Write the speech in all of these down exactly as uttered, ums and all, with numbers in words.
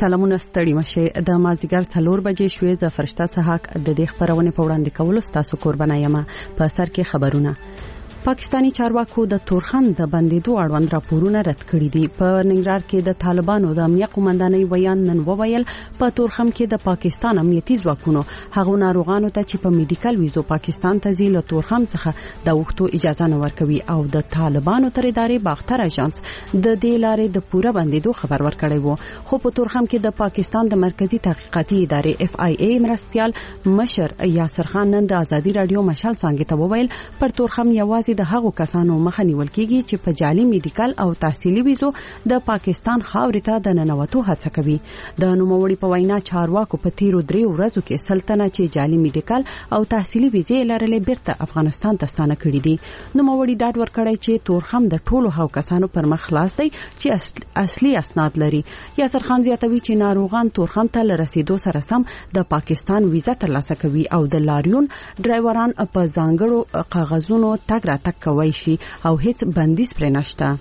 سلامونه ستړي مشه د مازیګر څلور بجې شوې ز فرشته صحاک د دې خبرونه په وړاندې کولو ستاسو قربانه یم. په سر کې خبرونه. پاکستانی چارواکو د تورخم د بندیدو اړوند راپورونه رد کړي دي. په ننګرهار کې د طالبانو د امنیت قومندانۍ ویان نن وویل په تورخم کې د پاکستان امنیتي ځواکونو هغو ناروغانو ته چې په میډیکل ویزو پاکستان ته ځي له تورخم څخه د وختو اجازه نه ورکوي او د طالبانو تر ادارې باختر اژانس د دې لارې د پوره بندیدو خبر ورکړی وو. خو په تورخم کې د پاکستان د مرکزی تحقیقاتي ادارې اف آی ای مرستيال مشر یاسر خان نن د ازادي رادیو مشال څنګه ته وویل پر تورخم یوازې د هغو کسانو مخه نیول کیږي چې په جعلي میډیکل او تحصیلي ویزو د پاکستان خاورې ته د ننوتو هڅه کوي. د نوموړي په وینا چارواکو په تیرو درې ورځو کې سلطنه چې جعلي میډیکل او تحصیلي ویزې لرلې بیرته افغانستان ته ستانه کړې دي. نوموړي ډاډ ورکړی چې تورخم د ټولو هغو کسانو پر مخ خلاص دی چې اصلي اسناد لري. یاسر خان زیاتوي چې ناروغان تورخم ته لرسیدو سره سم د پاکستان ویزه ترلاسه کوي او د لاریون ډرایوران په ځانګړو کاغذونو تګ راتګ کوي شي او هیڅ بندیز پرې نشته.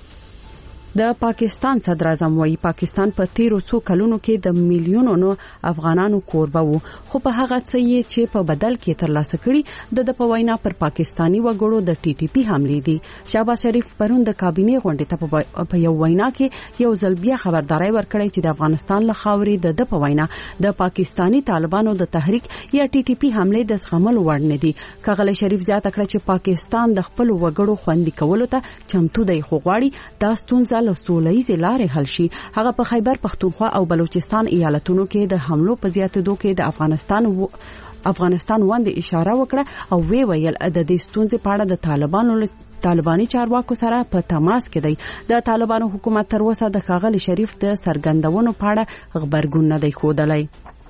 د پاکستان صدر اعظم وايي پاکستان په تیرو څو کلونو کې د میلیونونو افغانانو کوربه وو خو په هغه څه چې په بدل کې ترلاسه کړي د د په وینا پر پاکستانی وګړو د ټي ټي پی حملې دي. شهباز شریف پرون د کابینې غونډې ته په یو وینا کې یو ځل بیا خبرداري ورکړی چې د افغانستان له خاورې د د په وینا د پاکستانی طالبانو د تحریک یا ټي ټي پی حملې د زغمل وړ نه دي. کاغله شریف زیاته کړه چې پاکستان د خپل وګړو خوندي کولو ته چمتو دی خو غواړي دا ستونزه له سولهییزې لارې حل شي. هغه په خیبر پختونخوا او بلوچستان ایالتونو کې د حملو په زیاتېدو کې د افغانستان و... افغانستان باندې اشاره وکړه او وی ویل د دې ستونزې په اړه د طالبانو طالباني چارواکو سره په تماس کې دی. د طالبانو حکومت تر اوسه د ښاغلي شریف د سرګندونو په اړه خبرګون نه دی ښودلی.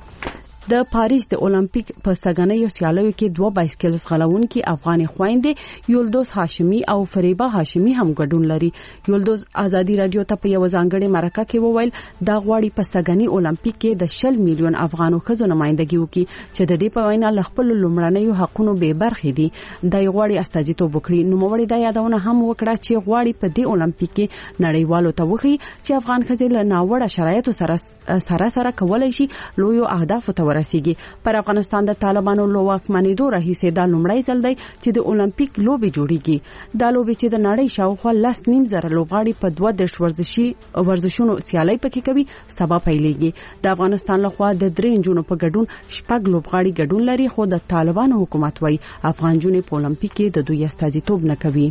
د پاریس د اولمپیک په سګنیو سیالیو کې دوه بایسکل ځغلونکي افغاني خويندې یولدوز هاشمي او فریبا هاشمي هم ګډون لري. یولدوز ازادي رادیو ته په یو ځانګړي مرکه کې وویل دا غواړي په سګنی اولمپیک کې د شل میلیون افغانو ښځو نمائندګي وکړي چې د دې په وینا له خپل لومړنیو حقونو بې برخې دي. د غواړي استازیتوب وکړي. نو موږ دا یادونه هم وکړه چې غواړي په دې اولمپیک کې نړیوالو ته وښيي چې افغان ښځې له ناوړه شرایطو سره سره سره کولای شي لوی اهداف ته ورسیږي. پر افغانستان د طالبانو له واکمنېدو راهیسې دا لومړی ځل دی چې د اولمپیک لوبې جوړیږي. دا لوبې چې د نړۍ شاوخوا لس نیم زره لوبغاړي په دوه دیرش ورزشي ورزشونو سیالۍ پکې کوي سبا پیلېږي. د افغانستان لخوا د درې نجونو په ګډون شپږ لوبغاړي ګډون لري خو د طالبانو حکومت وايي افغان جونې په اولمپیک کې د دوی استازیتوب نه کوي.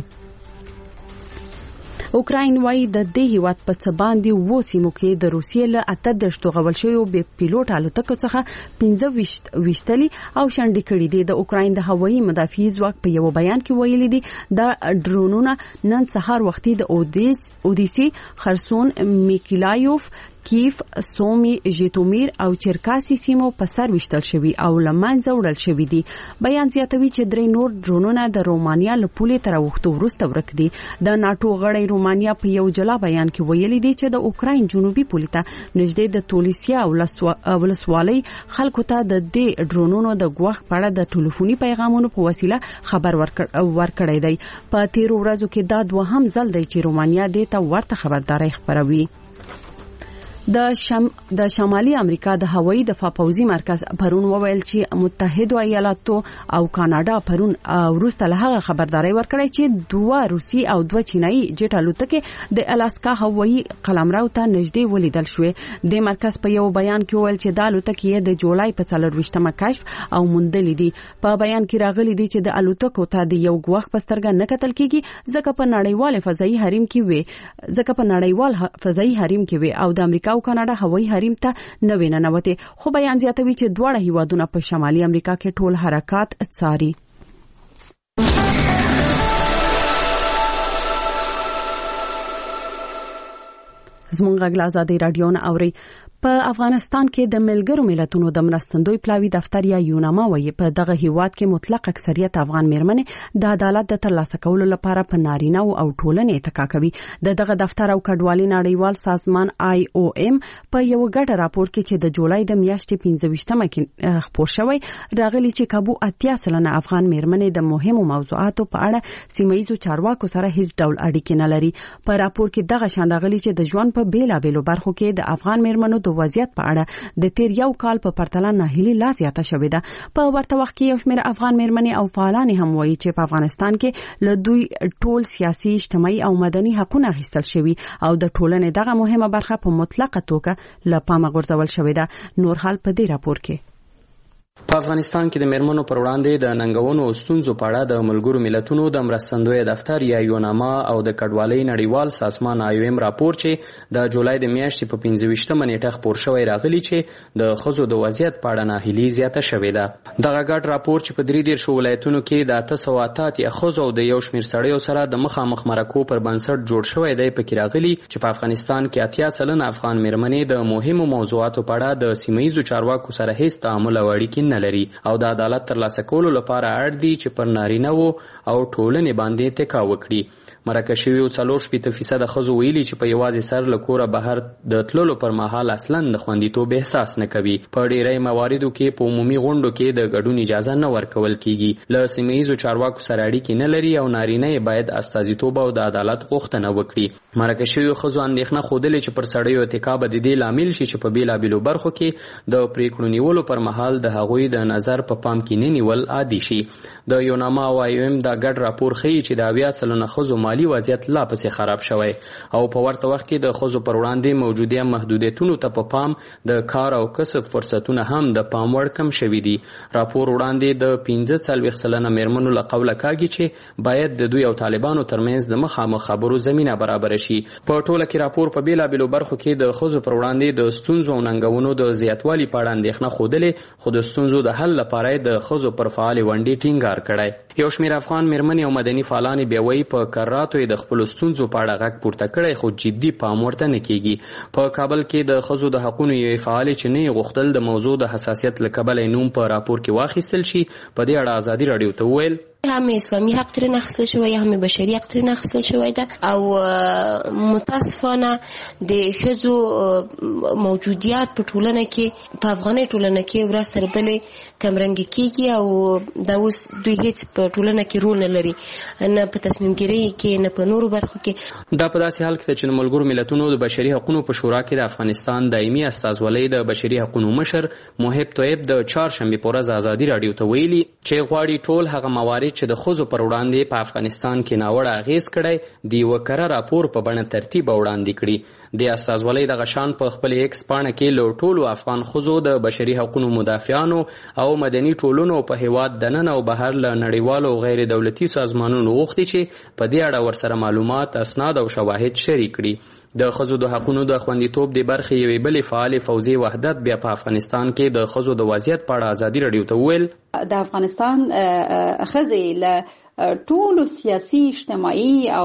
اوکراین وايي د دې هیواد په څه باندې و سیمو کې د روسیې له اته دشتو غول شوی به پیلوټ الوتکو څخه پنځه ویشتلي او شنډې کړي دي. د اوکراین د هوایي مدافعي ځواک په یو بیان کې ویلي دي دا ډرونونه نن سهار وختي د اودیس اودیسي خرسون میکلایوف کیف سومي ژیتومیر او چرکاسي سیمو په سر وشتل شوی او لمنځه وړل شوی دي. بیان زیاتوي چې درې نور ډرونونه د رومانیا له پولې تر وختو وروسته ورک دي. د ناتو غړی رومانیا په یو جلا بیان کې ویلي دي چې د اوکراین جنوبي پولې ته نږدې د تولیسیا او ولسوالۍ خلکو ته د دې ډرونونو د غوښ په اړه د ټلیفوني پیغامونو په وسیله خبر ورکړی دی. په تیرو ورځو کې دا دوهم ځل دی چې رومانیا دې ته ورته خبرداري خبروي. د شم د شمالي امریکا د هوایي دفاع پوځي مرکز پرون وویل چې متحده ایالاتو او کاناډا پرون وروسته له هغه خبرداري ورکړې چې دوه روسي او دوه چینایي جټ الوتکې د الاسکا هوایي قلمرو ته نږدې ولیدل شوې. د مرکز په یو بیان کې وویل چې د الوتکې د جولای په څلور ویشتمه کشف او موندل دي. په بیان کې راغلي دي چې د الوتکو ته د یو غوښ پسترګه نه کتل کیږي ځکه په نړیوال فضایي حریم کې وي ځکه په نړیوال فضایي حریم کې وي او د امریکا او کاناډا هوایي حریم ته نه ویننوته. خو بیان زیاتوي چې دواړه هیوادونه په شمالي امریکا کې ټول حرکات څاري. زمونږ غږ آزادي رادیو نه اوري. په افغانستان کې د ملګرو ملتونو د مرستندوی پلاوی دفتر یا یوناما وایي په دغه هیواد کې مطلق اکثریت افغان میرمنې د عدالت د ترلاسه کولو لپاره په نارینه او ټولنې اتکا کوي. د دغه دفتر او کډوالي نړیوال سازمان آی او ایم په یو ګډ راپور کې چې د جولای د میاشتې پنځه ویشتمه کې خپور شوی راغلی چې کابو اتیا سلنه افغان میرمنې د مهمو موضوعاتو په اړه سیمایي چارواکو سره هیڅ ډول اړیکې نه لري. په راپور کې دغه شان راغلی چې د ژوند په بیلابېلو برخو کې د افغان میرمنو د د وضعیت په اړه د تیر یو کال په پرتله ناهیلي لا زیاته شوې ده. په ورته وخت کې یو شمېر افغان مېرمنې او فعالان هم وایي چې په افغانستان کې له دوی ټول سیاسي، اجتماعي او مدني حقونه اخیستل شوي او د ټولنې دغه مهمه برخه په مطلقه توګه له پامه غورځول شوې ده. نور حال په دې راپور کې. په افغانستان کې د میرمنو پر وړاندې د ننګونو او ستونزو په اړه د ملګرو ملتونو د مرستندوی دفتر یا یوناما او د کډوالۍ نړیوال سازمان آی او ایم راپور چې د جولای د میاشتې په پنځه ویشتمه نیټه خپور شوی راغلی چې د ښځو د وضعیت په اړه ناهیلي زیاته شوې ده. دغه ګډ راپور چې په درې دېرشو ولایتونو کې د اته سوه اته اتیا ښځو او د یو شمېر سړیو سره د مخامخ مرکو پر بنسټ جوړ شوی دی پکې راغلي چې په افغانستان کې اتیا سلنه افغان میرمنې د مهمو موضوعاتو په اړه د سیمه ییزو چارواکو سره هیڅ تعامل او اړیکې نه لري او د عدالت ترلاسه کولو لپاره اړ دي چې پر نارینه وو او ټولنې باندې تکا وکړي. مرکه شویو څلور شپېته فیصده ښځو ویلي چې په یوازې سر له کوره بهر د تللو پر مهال اصلا د خوندیتوب احساس نه کوي. په ډیری مواردو کې په عمومي غونډو کې د ګډون اجازه نه ورکول کیږي. له سیمه ییزو چارواکو سره اړیکې نه لري او نارینه یې باید استازیتوب او د عدالت غوښتنه وکړي. مرکه شویو ښځو اندېښنه ښودلې چې پر سړیو اتکا به د دې لامل شي چې په بیلابیلو برخو کې د پریکړو نیولو پر مهال د هغوی د نظر په پام کې نه نیول عادي شي. د یوناما او آی او ایم دا ګډ راپور ښیي چې د اویا سلنه ښځو مالي وضعیت لا پسې خراب شوی او په ورته وخت کې د ښځو پر وړاندې موجوده محدودیتونو ته په پام د کار او کسب فرصتونه هم د پام وړ کم شوي دي. راپور وړاندې د پنځه څلوېښت سلنه میرمنو له قوله کاږي چې باید د دوی او طالبانو ترمنځ د مخامخ خبرو زمینه برابره شي. په ټوله کې راپور په بیلابیلو برخو کې د ښځو پر وړاندې د ستونزو او ننګونو د زیاتوالي په اړه اندېښنه ښودلې، خو د ستونزو د حل لپاره د ښځو پر فعالې ونډې ټینګار کړی. یو شمېر افغان میرمنې او مدني فعالانې بیا وایي په کراتو یې د خپلو ستونزو په اړه غږ پورته کړی خو جدي پام ورته نه کیږي. په کابل کې د ښځو د حقونو یوې فعالې چې نه یې غوښتل د موضوع د حساسیت له کبله یې نوم په راپور کې واخیستل شي، په دې اړه ازادي راډیو ته وویل هم اسلامی حق ترین اخیستل شوی، هم بشري حق ترین اخیستل شوی ده او متاسفانه د ښځو موجودیت په ټولنه کې په افغاني ټولنه کې ورځ تر بلې کمرنګ کیږي او دا اوس دوی هیڅ په ټولنه کې رول نه لري، نه په تصمیم ګیرۍ کې نه په نورو برخو کې. دا په داسې حال کې چې ملګرو ملتونو د بشري حقوقو په شورا کې د افغانستان دایمي استازولۍ د بشري حقوقو مشر محب طیب د چهارشنبې په ورځ ازادي راډیو ته ویلي چې غواړي ټول هغه موارد چې د ښځو پر وړاندې په افغانستان کې ناوړه اغېز کړی د یوه کره راپور په بڼه ترتیب وړاندې کړي. د استازولۍ دغه شان په خپل ایکس پاڼه کې له ټولو افغان ښځو د بشري حقوقو مدافعانو او مدني ټولنو په هیواد دننه او بهر له نړیوالو او غیر دولتي سازمانونو غوښتي چې په دې اړه ورسره معلومات، اسناد او شواهد شریک کړي. د ښځو د حقونو د خوندیتوب د برخې یوې بلې فعالې فوزي وحدت بیا په افغانستان کې د ښځو د وضعیت په اړه ازادي راډیو ته وویل د افغانستان ښځې له ټولو سیاسي، اجتماعي او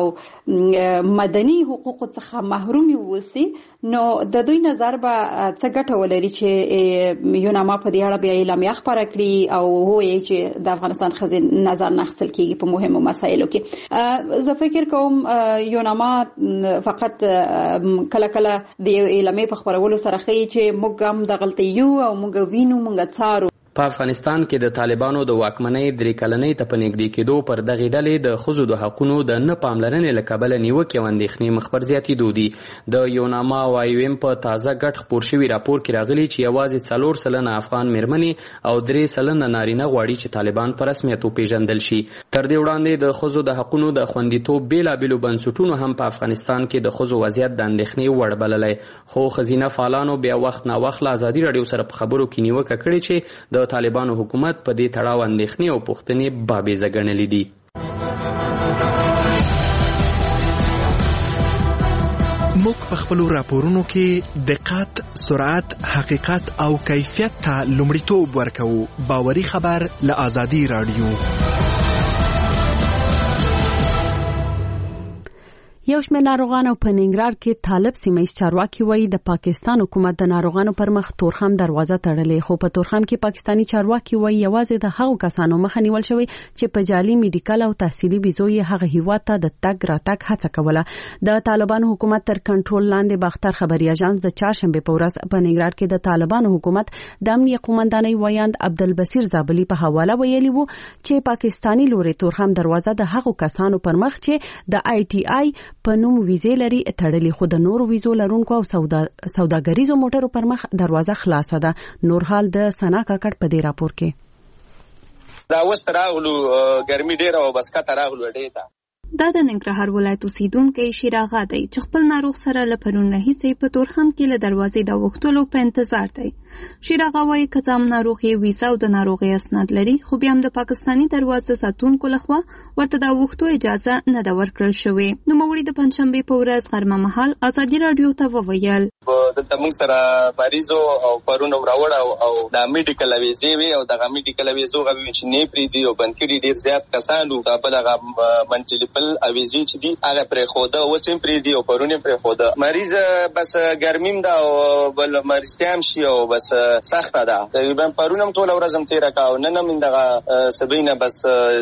مدني حقوقو څخه محروم ووسی، نو د دوی نظر به څه ګټه ولري چې یوناما په دې اړه بیا اعلامیه خپاره کړي او ووایي چې د افغانستان ښځې نظر نه اخیستل کیږي په مهمو مسایلو کې. زه فکر کوم یوناما فقط کله کله د یو اعلامیې په خپرولو سره ښیي چې موږ هم دغلته یو او موږ وینو، موږ څارو. په افغانستان کې د طالبانو د واکمنۍ درې کلنۍ ته په نږدې کېدو پر دغې ډلې د ښځو د حقونو د نه پاملرنې له کبله نیوکې او اندېښنې مخ پر زیاتېدو دي. د یوناما او آی او ایم په تازه ګډ خپور شوي راپور کې راغلي چې یوازې څلور سلنه افغان میرمنې او درې سلنه نارینه غواړي چې طالبان په رسمیت وپېژندل شي. تر دې وړاندې د ښځو د حقونو د خوندیتوب بېلابېلو بنسټونو هم په افغانستان کې د ښځو وضعیت د اندېښنې وړ بللی، خو ښځینه فعالانو بیا وخت ناوخت له ازادي راډیو سره په خبرو کې نیوکه کړې چې د طالبانو حکومت په دې تړاو اندېښنې او پوښتنې بابیزه ګڼلې دي. موږ په خپلو راپورونو کې دقت، سرعت، حقیقت او کیفیت ته لومړیتوب ورکوو. باوري خبر له ازادي راډیو. یو شمېر ناروغان او په ننګرهار کې طالب سیمه ییز چارواکي وایي د پاکستان حکومت د ناروغانو پر مخ تورخم دروازه تړلې، خو په تورخم کې پاکستانی چارواکي وایي یوازې د هغو کسانو مخه نیول شوی چې په جعلي میډیکل او تحصیلي ویزو یې هغه هیواد ته د تګ راتګ هڅه کوله. د طالبانو حکومت تر کنټرول لاندې باختر خبري اژانس د چهارشنبې په ورځ په ننګرهار کې د طالبانو حکومت د امنیه قومندانۍ ویاند عبدالبصیر زابلي په حواله ویلي وو چې پاکستانی لوري تورخم دروازه د هغو کسانو پر مخ چې د آی ټي آی په نوم ویزې لري تړلې، خو د نورو ویزو لرونکو او سودا سوداګریزو موټرو پر مخ دروازه خلاصه ده. نور حال د سنا کاکړ په دې راپور کې. دا وست راغلو ګرمي ډیره او بس کته راغلو ډیره. دا د ننګرهار ولایت اوسیدونکی شیراغا دی چې خپل ناروغ سره له پرون راهیسې په تورخم کې له دروازې د وختلو په انتظار دی. شیراغا وایي که څه هم ناروغ یې ویزا او د ناروغۍ اسناد لري، خو بیا هم د پاکستاني دروازه ساتونکو لخوا ورته د وختو اجازه نه ده ورکړل شوې. نوموړي د پنجشنبې په ورځ غرمه مهال ازادي راډیو ته وویل دلته موږ سره مریضو او پرونه راوړ او د میډیکل ویزې وي او دغه میډیکل ویزو غوي چې نه پری دی او بند کړي ډیر زیات کسانو دا په دغه منټلیپل اویزي چې دی هغه پرې خوده و چې پری دی او پرونه پرې خوده مریض بس ګرمیم دا او بل مریضتام شي او بس سخته ده. تقریبا پرونه ټول ورځم تیر کاو نن من دغه سبینه بس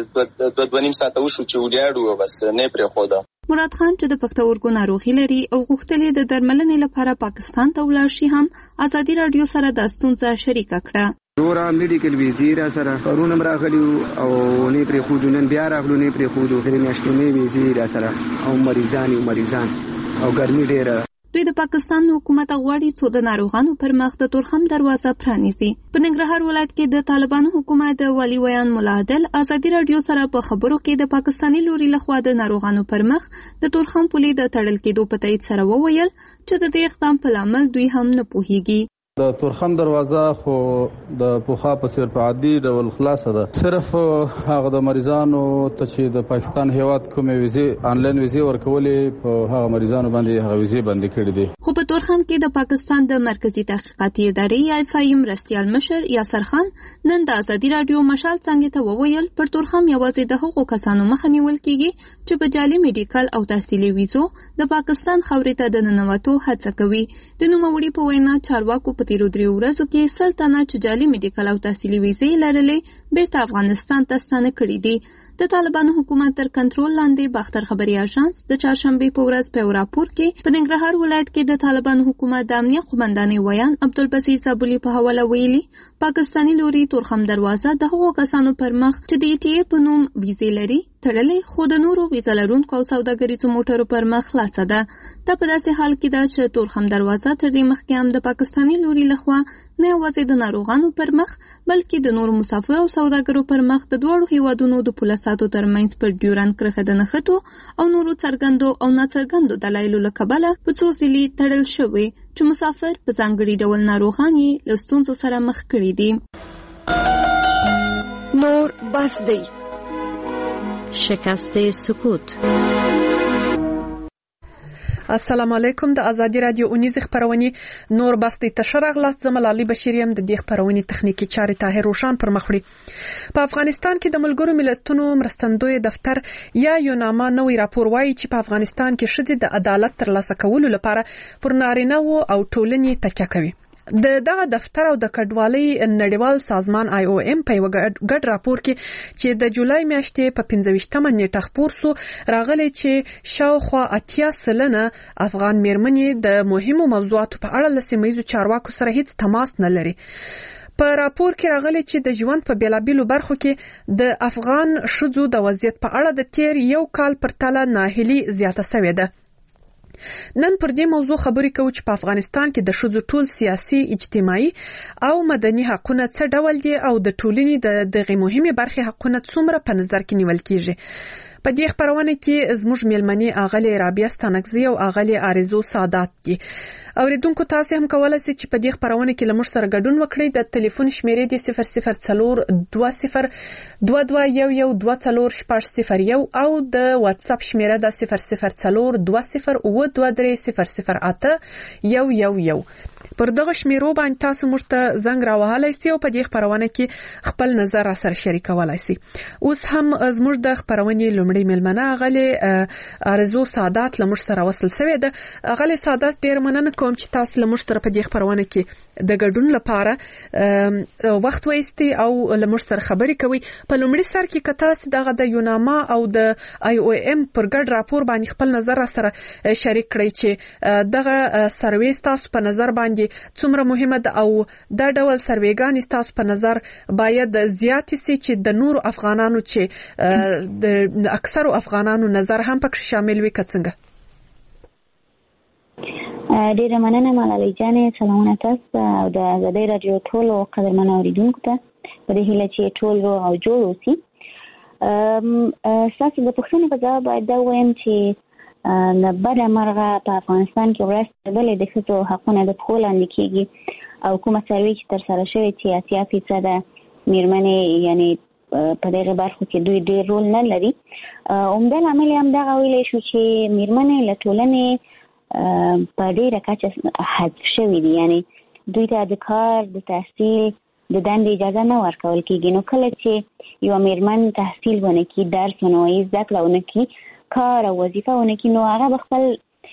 دوه دوه نیم ساعت وشو چې وډیاړو بس نه پرې خوده. مراد خان چې د پښتورګو ناروغي لري او غوښتلې د درملنې لپاره پاکستان ته ولاړ شي هم ازادي راډیو سره د ستونزه شریکه کړه. دورا میډیکل ویزې را سره پرونم راغلی او نه پرې خو نن بیا راغلو نه پرې خو د میاشتنې ویزې را سره او مریضان او مریضان او ګرمي ډیره. دوی د پاکستان حکومت غواړي څو د ناروغانو پر مخ د تورخم دروازه پرانیزي. په ننګرهار ولایت کې د طالبانو حکومت د والی ویان مولا عادل ازادي راډیو سره په خبرو کې د پاکستاني لوري لخوا د ناروغانو پر مخ د تورخم پولې د تړل کېدو په تایید سره وویل چې د دې اقدام په لامل دوی هم نه پوهیږي. د تورخم دروازه خو د پوخا په سر په عادي ډول خلاصه ده، صرف هغه د مریضانو ته چې د پاکستان هیواد کومې ویزې انلاین ویزې ورکولې په هغه مریضانو باندې هغه ویزې باندې کړې دي. خو په تورخم کې د پاکستان د مرکزی تحقیقاتي ادارې آی فایم مرستیال مشر یاسر خان نن د ازادي راډیو مشال څنګه ته وویل پر تورخم یوازې د هغو کسانو مخه نیول کیږي چې په جعلي میډیکل او تحصیلي ویزو د پاکستان خاورې ته د ننوتو هڅه کوي. د نوموړي په وینا چارواکو په تیرو دریو ورځو کې سل تنه چې جعلي میډیکل او تحصیلي ویزې لرلې بیرته افغانستان ته ستانه کړي دي. د طالبانو حکومت تر کنټرول لاندې باختر خبري اژانس د چهارشنبې په ورځ په راپور کې په ننګرهار ولایت کې د طالبانو حکومت د امنیت قومندانۍ ویان عبدالبصیر صابولي په حواله ویلي پاکستاني لوري تورخم دروازه د هغو کسانو پر مخ چې د ای ټي ای په نوم ویزې لري تړلې، خو د نورو ویزه لرونکو او سوداګریزو موټرو پر مخ خلاصه ده. دا په داسې حال کې ده چې تورخم دروازه تر دې مخکې هم د پاکستاني لوري لخوا نه یوازې د ناروغانو پر مخ بلکې د نورو مسافرو او سوداګرو پر مخ د دواړو هیوادونو د پوله ساتو ترمنځ پر ډیورند کرښه د نښتو او نورو څرګندو او ناڅرګندو دلایلو له کبله په څو ځلې تړل شوی چې مسافر په ځانګړي ډول ناروغان یې له ستونزو سره مخ کړي دي. نور بس دی شکست سکوت. السلام علیکم. د ازادي رادیو اونیز خبرونه نور بس د تشرغ لاس زملالي بشریم د دې خبرونه تخنیکی چارې طاهر روشان پر مخ وړي. په افغانستان کې د ملګرو ملتونو مرستندوی دفتر یا یوناما نوې راپور وايي چې په افغانستان کې ښځې د عدالت ترلاسه کولو لپاره پر نارینه او ټولنې تکیه کوي. د دغه دفتر او د کډوالۍ نړیوال سازمان آی او ام په یو ګډ راپور کې چې د جولای میاشتې په پنځه ویشتمه نیټه خپور سو راغلی چې شاوخوا اتیا سلنه افغان میرمنې د مهمو موضوعاتو په اړه له سیمه ییزو چارواکو سره هیڅ تماس نه لري. په راپور کې راغلی چې د ژوند په بیلابیلو برخو کې د افغان ښځو د وضعیت په اړه د تیر یو کال پرتله ناهیلي زیاته شوې ده. نن پر دې موضوع خبرې کوو چې په افغانستان کې د ښځو ټول سیاسي، اجتماعي او مدني حقونه څه ډول دي او د ټولنې د دغه مهمه برخې حقونه څومره په نظر کې نیول کیږي. په دې خبرونه کې زموږ میلمنې اغلې رابعه ستانکزی او اغلې آرزو سعادت دي. اوریدونکو تاسو هم کولای شئ چې په دې خبرونه کې لمر سره ګډون وکړئ. د ټلیفون شمیرې د صفر صفر څلور دوه صفر دوه دوه یو یو دوه څلور شپږ صفر یو او د واتس اپ شمیره د صفر صفر څلور دوه صفر اوه دوه درې صفر صفر اته یو یو یو. پر دغه شمیرو باندې تاسو موږ ته زنګ راوهلای شئ او په دې خبرونه کې خپل نظر را سره شریکولای شئ. اوس هم زموږ د خبرونې لومړی میلمنه غلې آرزو سعادت لمر سره وصل شوې ده. غلې سعادت ډیر مننه کوم چې تاسو لمر سره په دې خبرونه کې د ګډون لپاره وخت وایستي او لمر سره خبرې کوي. په لومړي سر کې کتاس دغه د یوناما او د آی او ام پر ګډ راپور باندې خپل نظر را سره شریک کړئ چې دغه سروې تاسو په نظر باندې څومره مهمه ده او دا ډول سروېګان تاسو په نظر باید زیات سي چې د نورو افغانانو چې د اکثرو افغانانو نظر هم پکې شامل وي. که څنګه؟ ډیره مننه ملالۍ جانې. سلامونه تاسو او د آزادۍ رادیو ټولو قدرمنو اوریدونکو ته په دې هیله چې ټول روغ او جوړ اوسي. ستاسو د پوښتنې په ځواب باید دا ووایم چې له بده مرغه په افغانستان کې ورځ تر بلې د ښځو حقونه د پښو لاندې کېږي او کومه سروې چې ترسره شوې چې اتیا فیصده مېرمنې یعنې په دغه برخو کې دوی ډېر رول نه لري. عمده لامل یې همدغه ویلی شو چې مېرمنې له ټولنې په ډېره کچه حذف شوي دي، یعنې دوی ته د کار د تحصیل د دندې اجازه نه ورکول کېږي. نو کله چې یوه مېرمن تحصیل ونه کړي، درس ونه وایي، زده کړه ونه کړي، کار او وظیفه ونه کړي، نو هغه به خپل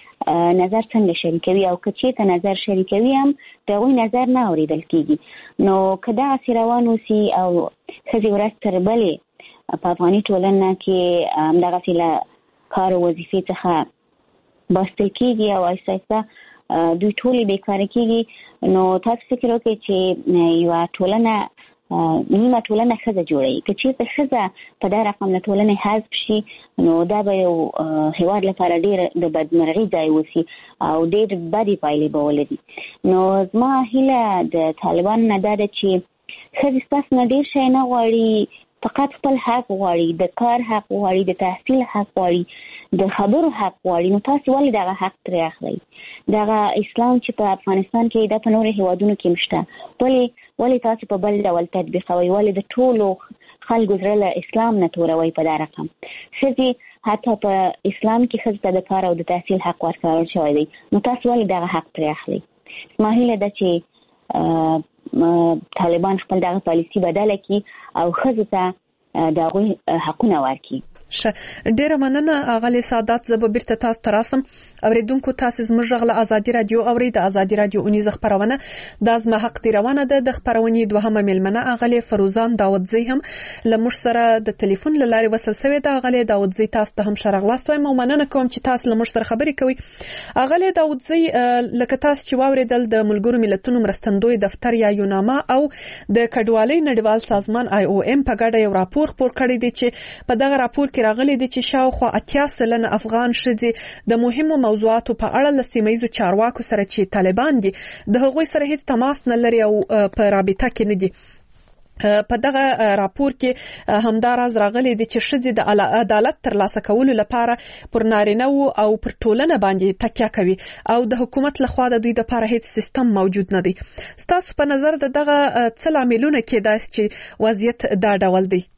نظر څنګه شریکوي او که چېرته نظر شریکوي هم د هغوی نظر نه اورېدل کېږي. نو که دغسې روان اوسي او ښځې ورځ تر بلې په افغاني ټولنه کې همدغسې له کار او وظیفې څخه بستل کېږي او آهسته آهسته دوی ټولې بیکاره کېږي، نو تاسو فکر وکړئ چې یوه ټولنه نیمه ټولنه ښځه جوړوي. که چېرته ښځه په دا رقم له ټولنې حذف شي نو دا به یو هېواد لپاره ډېر د بدمرغي ځای اوسي او ډېر بدې پایلې به ولري. نو زما هیله د طالبانو نه دا ده چې ښځې ستاسو نه ډېر شی نه غواړي، فقط خپل حق غواړي، د کار حق غواړي، د تحصیل حق غواړي، د خبرو حق غواړي. نو تاسو ولې دغه حق ترې اخلئ؟ دغه اسلام چې په افغانستان کې دا په نورو هیوادونو کې هم شته، ولې ولې تاسو په بل ډول تطبیقوئ؟ ولې د ټولو خلکو زړه له اسلام نه توروئ په دا رقم؟ ښځې حتی په اسلام کې ښځو ته د کار او د تحصیل حق ورکړل شوی دی، نو تاسو ولې دغه حق ترې اخلئ؟ زما هیله ده چې طالبان خپل دغه پالیسي بدله کړي او ښځو ته د هغوی حقونه ورکړي. ښه، ډیره مننه اغلی سعادت. زه به بیرته تاسو ته راسم. اوریدونکو تاسو زموږ غږ له ازادي رادیو اورئ. د ازادي رادیو اونیزه خپرونه د زما حق دی روانه ده. د خپرونې دوهمه میلمنه اغلی فروزان داودزی هم له موږ سره د ټلیفون له لارې وصل شوې ده. اغلی داودزی تاسو ته هم ښه راغلاست وایم او مننه کوم چې تاسو له موږ سره خبرې کوئ. اغلی داودزی، لکه تاسو چې واوریدل د ملګرو ملتونو مرستندوی دفتر یا یوناما او د کډوالۍ نړیوال سازمان آی او ام په ګډه یو راپور خپور کړی دی چې په دغه راپور کې راغلي دي چې شاوخوا اتیا سلنه افغان ښځې د مهمو موضوعاتو په اړه له سیمه ییزو چارواکو سره چې طالبان دي د هغوی سره هیڅ تماس نه لري او په رابطه کې نه دي. په دغه راپور کې همدا راز راغلی دی چې ښځې د عدالت ترلاسه کولو لپاره پر نارینه‌وو او پر ټولنه باندې تکیه کوي او د حکومت لخوا د دوی لپاره هیڅ سیستم موجود نه دی. ستاسو په نظر د دغه څه لاملونه کېدای شي چې وضعیت دا ډول دی؟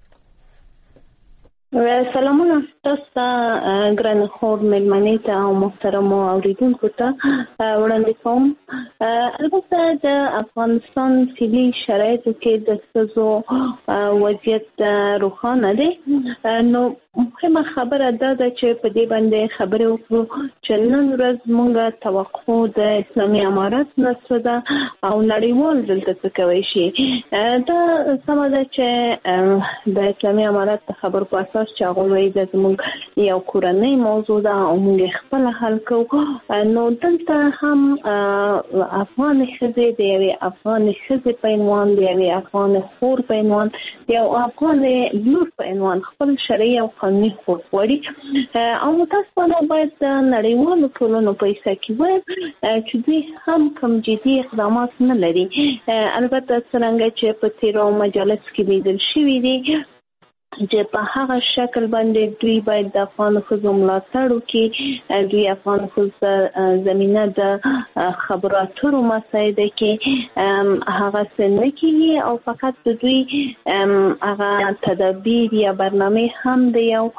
سلامونه تاسو ته ګران خور مېلمنې ته او محترمو اوریدونکو ته وړاندې کوم. البته د افغانستان فعلي شرایطو کې د ښځو وضعیت روښانه دی، نو مهمه خبره دا ده چې په دې باندې خبرې وکړو چې نن ورځ موږ توقع د اسلامي امارت نه څه ده او نړیوال دلته څه کوی شي. دا سمه ده چې د اسلامي امارت د خبرو په اساس چې هغه وایي دا زموږ یو کورنۍ موضوع ده او موږ خپله حل کوو، نو دلته هم افغانې ښځې د یوې افغانې ښځې په عنوان، د یوې افغانې خور په عنوان، د یو افغانې لور په عنوان خپل شرعي او قانوني حقوق غواړي. او متاسفانه باید د نړیوالو ټولنو په حصه کې وایم چې دوی هم کوم جدي اقدامات نه لري. البته څرنګه چې په تیرو مجالس کې لیدل شوي دي چې په هغه شکل باندې دوی باید د افغان ښځو ملاتړ وکړي، دوی افغان ښځو زمینه د خبرو اترو مسایده کې هغه څه نه کېږي او فقط د دوی هغه تدابیر یا برنامې هم د یو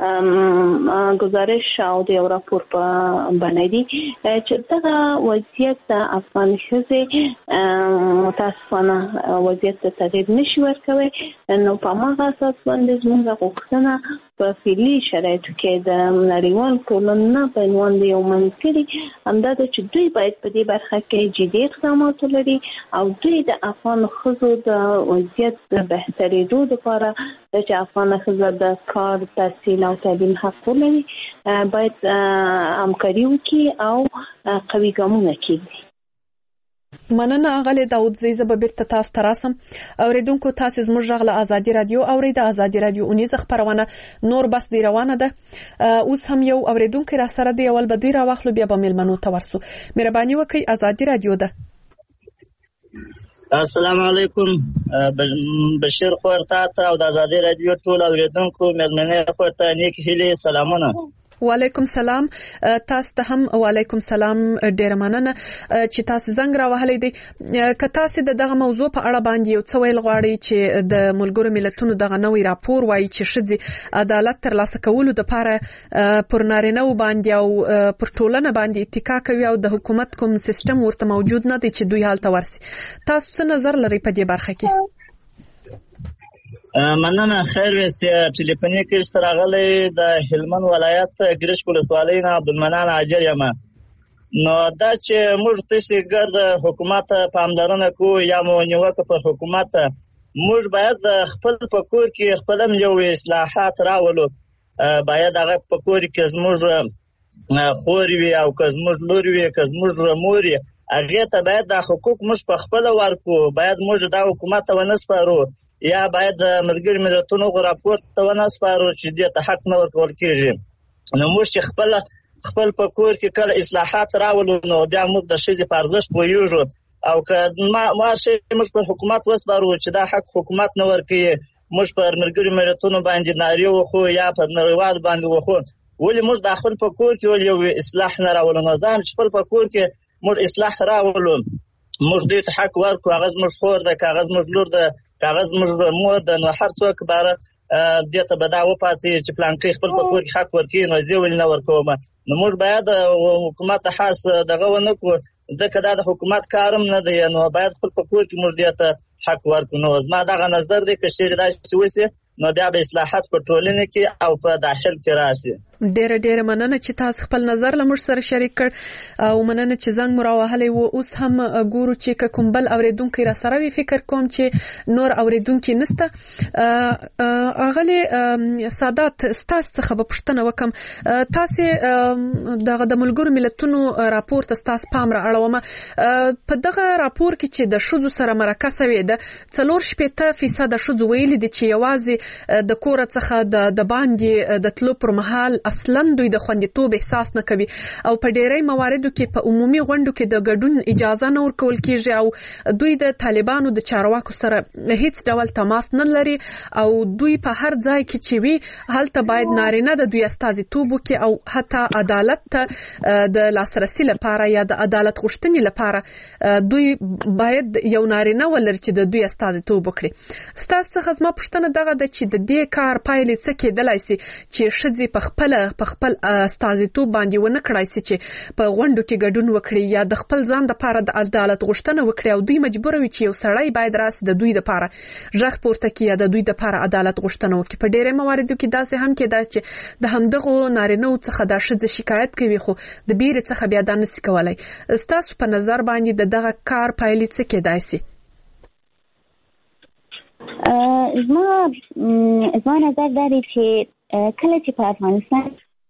گزارش او د یو راپور په بڼه دي چې دغه وضعیت د افغان ښځې متاسفانه وضعیت ته تغییر نشي ورکوی. نو په هماغه اساس باندې زموږ غوښتنه په فعلي شرایطو کې د نړیوال ټولنې نه په عنوان د یو ملګري همدا ده چې دوی باید په دې برخه کې جدي اقدامات ولري او دوی د افغان ښځو د وضعیت د بهترېدو لپاره چې افغان ښځه د کار، تحصیل او تعلیم حق ولري باید همکاري وکړي او قوي ګامونه کېږدي. مننه اغلی داود زیزه به بیرته تاسو تراسم اوریدونکو تاسو زموږ غږ له ازادي رادیو اورید ازادي رادیو اونیزه خبرونه نور بس دی روانه ده. اوس هم یو اوریدونکو را سره دی اول به دوی را واخلو بیا به ملمنو تورسو. مهرباني وکي ازادي رادیو ده. السلام علیکم بشیر خورتا ته او د ازادي رادیو ټول اوریدونکو ملمنه خورتا نیک هیله سلامونه. وعلیکم سلام تاسو ته هم وعلیکم سلام ډیر مننه چې تاسو زنګ را وهلې دي. که تاسو د دغه موضوع په اړه باندې یو څه ویل غواړئ چې د ملګرو ملتونو دغه نوې راپور وایي چې ښځې عدالت ترلاسه کولو لپاره پر نارینه باندې او پر ټولنه باندې اتکا کوي او د حکومت کوم سیستم ورته موجود نه دی چې دوی حالت ورسي. تاسو څه نظر لرئ په دې برخه کې؟ مننه. خیر وسی ټلیفوني کې ستراغلې د هلمند ولایت ګرش ولسوالۍ نه عبدالمنان اجر یم. نو دا چې موږ تاسو ګرد حکومت پاملرنه کو یا مو نیوکه پر حکومت موږ باید خپل پکور کې خپل یو اصلاحات راولو. باید هغه پکور کې زموږ خور وي او که زموږ لور وي که زموږ مور وي هغه ته باید د حقوق موږ په خپل ورکو. باید موږ د حکومت ونسپارو یا باید ملګری ملتونو راپور ته ونسپارو چې دې ته حق نه ورکول کېږي. نو موږ چې خپل خپل په کور کې کله اصلاحات راولو نو بیا موږ د ښځې په ارزښت پوهیږو او که ما ما شي موږ پر حکومت وسپارو چې دا حق حکومت نه ورکوي موږ پر ملګری ملتونو باندې نارې وخو یا پر نړیوال باندې وخو ولې موږ د خپل په کور کې یو اصلاح نه راولو. نو ځان خپل په کور کې موږ اصلاح راولو موږ دې ته حق ورکو. کاغذ موږ خور ده کاغذ موږ لور ده کاغذ موږ مور ده. نو هر څوک باره دې ته به دا وپاسي چې پلانکې خپل په کور کې حق ورکوي نو زه ولې نه ورکوم. نو موږ باید حکومت ته خاص دغه ونه کو ځکه دا د حکومت کارم نه دی. نو باید خپل په کور کې موږ دې ته حق ورکو. نو زما دغه نظر دی که شری داسې وسی نو بیا به اصلاحات په ټولنه کې او په داخل کې راشي. ډېر ډېر مننه چې تاسو خپل نظر له موږ سره شریک کړ او مننه چې زنګ مو راوهلی و. اوس هم ګورو چې که کوم بل اورېدونکی را سره وي. فکر کوم چې نور اورېدونکي نشته. اغلې سادات ستاسو څخه به پوښتنه وکم. تاسو دغه د ملګرو ملتونو راپور ته ستاسو پام را اړوم. په دغه راپور کې چې د ښځو سره مرکه سوې ده څلور شپېته فیصده ښځو ویلي دي چې یوازې د کور څخه د باندې د تلو پر مهال اصلا دوی د خوندیتوب احساس نه کوي او په ډیری مواردو کې په عمومي غونډو کې د ګډون اجازه نه ورکول کیږي او دوی د طالبانو د چارواکو سره هیڅ ډول تماس نه لري او دوی په هر ځای کې چې وي هلته باید نارینه د دوی استازیتوب وکړي او حتی عدالت ته د لاسرسي لپاره یا د عدالت غوښتنې لپاره دوی باید یو نارینه ولري چې د دوی استازیتوب وکړي. ستاسو څخه زما پوښتنه دغه ده چې د دې کار پایلې څه کېدلی سي چې ښځې په خپل په خپل استازیتوب باندې ونه کړای سي چې په غونډو کې ګډون وکړي یا د خپل ځان لپاره د عدالت غوښتنه وکړي او دوی مجبور وي چې یو سړی باید راسي د دوی لپاره ژغ پورته کړي یا د دوی لپاره عدالت غوښتنه وکړي. په ډېرې مواردو کې داسې هم کېدای چې د همدغو نارینه‌و څخه دا ښځې شکایت کوي خو د بیرې څخه بیا دا نشي کولی. ستاسو په نظر باندې د دغه کار پایلې څه کېدای سي؟ زما زما نظر دا دی چې کله چې په افغانستان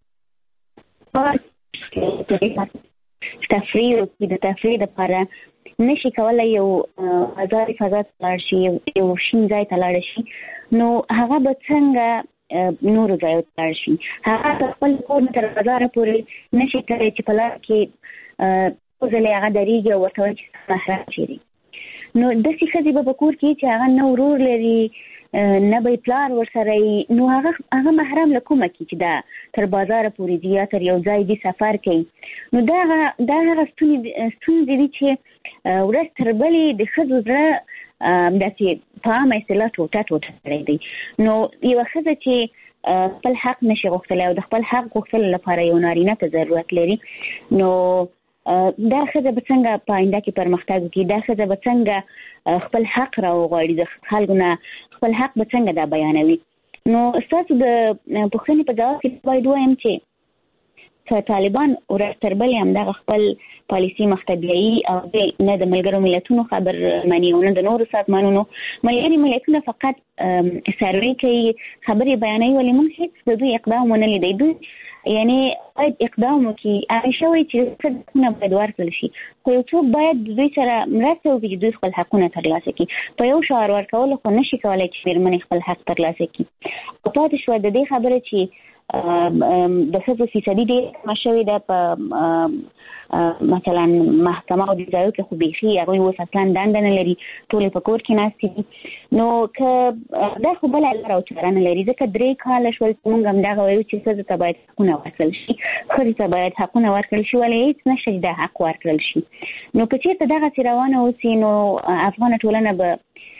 تفریح او د تفریح لپاره نشي کولای یو آزاد فضا ته لاړ شي یو شین ځای ته لاړ شي نو هغه به څنګه نورو ځایو ته لاړ شي. هغه خپل کور نه تر بازاره پورې نشي کولی چې په لار کې وځلې هغه درېږي او ورته وایي چې محرم چیرې. نو داسې ښځې به په کور کې چې هغه نه ورور لري نه به پلار ورسره نو هغه هغه محرم له کومه کې چې دا تر بازاره پورې دی یا تر یو ځای دی سفر کوي نو دا دا هغه ستونزې دي چې ورځ تر بلې د ښځو زړه داسې په عامه اصطلاح ټوټه ټوټه کړی دی. نو یوه ښځه چې خپل حق نشي غوښتلی او د خپل حق غوښتلو لپاره یو نارینه ته ضرورت لري نو دا ښځه به څنګه په آینده کې پرمختګ وکړي. دا ښځه به څنګه خپل حق راوغواړي د خلکو نه خپل حق به څنګه دا بیانوي. نو ستاسو د پوښتنې په ځواب کې باید ووایم چې که طالبان ورځ تر بلې همدغه خپل پالیسي مخته بیایي او نه د ملګرو ملتونو خبر مني او نه د نورو سازمانونو ملګري ملتونه فقط سروې کوي خبرې بیانوي ولې موږ هېڅ د دوی اقدام ونه لیدی. دوی یعنی باید اقدام وکړي همیشه وایي چې حقونه باید ورکړل شي خو یو څوک باید دوی سره مرسته وکړي چې دوی خپل حقونه ترلاسه کړي په یو شعار ورکولو خو نشي کولی چې مېرمنې خپل حق ترلاسه کړي او پاتې شوه د دې خبره چې د ښځو فیصدي ډېره کمه شوې ده په مثلا محکمه او د ځایو کې خو بیخي هغوی اوس اصلا دنده نه لري ټولې په کور کې ناستې دي نو که دا خو بله لاره او چاره نه لري ځکه درې کاله شول چې موږ همدغه وایو چې ښځو ته باید حقونه ورکړل شي ښځو ته باید حقونه ورکړل شي ولې هېڅ نشته چې دا حق ورکړل شي نو که چېرته دغسې روانه اوسي نو افغانه ټولنه به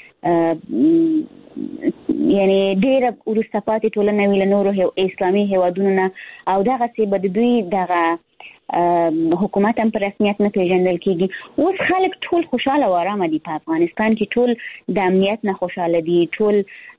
یعنی ډېره وروسته پاتې ټولنه وي له نورو اسلامي هېوادونو نه او دغسې به د دوی دغه حکومت هم په رسمیت نه پېژندل کېږي اوس خلک ټول خوشحاله او ارامه دي په افغانستان کې ټول د امنیت نه خوشحاله دي ټول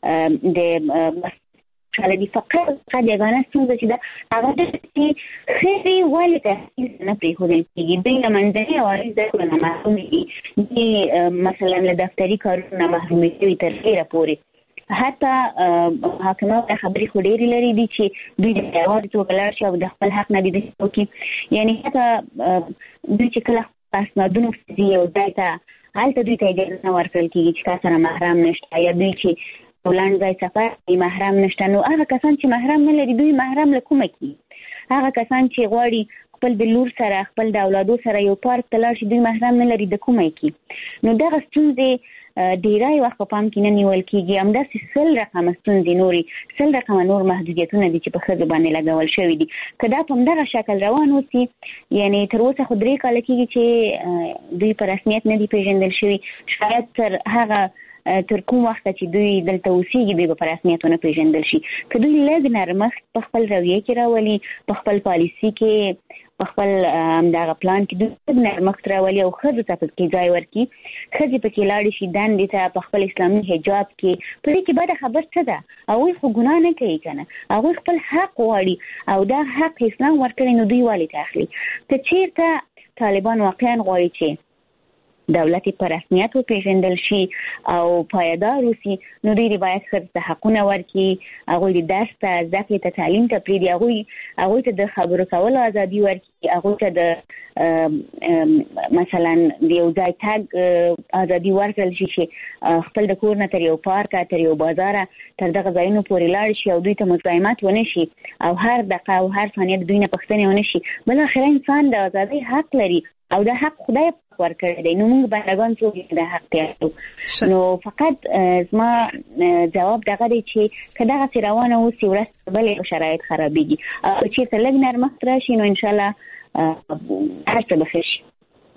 د خوشحاله دي فقط فقط یګانه ستونزه چې ده هغه ده چې ښځې ولې تحصیل نه پرېښودل کېږي دوی له منځني عوارض زده کړو نه محرومې دي دوی مثلا له دفتري کارونو نه محرومې شوي تر ډېره پورې حتی حاکمان د خبرې خو ډېرې لري دي چې دوی د یوازې توګه لاړ شي او د خپل حق نه دي دفاع وکړي یعنی حتی دوی چې کله اسنادونو ځي یو ځای ته هلته دوی ته اجازه نه ورکړل کېږي چې تا سره محرم نشته یا دوی چې ولنډ ځای سفر کوي محرم نشته نو هغه کسان چې محرم نه لري دوی محرم له کومه کړي هغه کسان چې غواړي خپل د لور سره خپل د اولادو سره یو پارک ته لاړ شي دوی محرم نه لري د کومه کړي نو دغه ستونزې ډیری وخت په پام کې نه نیول کېږي همداسې سل رقمه ستونزې نورې سل رقمه نور محدودیتونه دي چې په ښځو باندې لګول شوي دي که دا په همدغه شکل روان اوسي یعنی تر اوسه خو درې کاله کېږي چې دوی په رسمیت نه دي پېژندل شوي شاید تر هغه تر کوم وخته چې دوی دلته اوسېږي دوی به په رسمیت ونه پېژندل شي که دوی لږ نرمښت په خپل رویه کې راولي په خپل پالیسي کې په خپل همدغه پلان کې دوی نرمښت راولي او ښځو ته پکې ځای ورکړي ښځې پکې لاړې شي دندې ته په خپل اسلامي حجاب کې په دې کې بده خبر څه ده هغوی خو ګناه نه کوي که نه هغوی خپل حق غواړي او دا حق اسلام ورکړی نو دوی ولې ته اخلي که چېرته طالبان واقعا غواړي چې دولت په رسمیت وپېژندل شي او پایدار اوسي نو دوی باید ښځو ته حقونه ورکړي هغوی د درس ته زده کړې ته تعلیم ته پرېږدي هغوی هغوی ته د خبرو کولو ازادي ورکړي هغوی ته د مثلا د یو ځای تګ ازادي ورکړل شي چې خپل د کور نه تر یو پارکه تر یو بازاره تر دغه ځایونو پورې لاړ شي او دوی ته مزاحمت ونه شي او هر دقیقه او هر ثانیه د دوی نه پوښتنې ونه شي بالاخره انسان د ازادۍ حق لري او دا حق خدای ورکړی دی نو موږ بندګان څوک د حق تیارو نو فقط زما جواب دغه دی چې که دغسې روانه اوسي ورځ بلې شرایط خرابېږي او چېرته لږ نرمښت راشي نو انشاءالله هر څه به ښه شي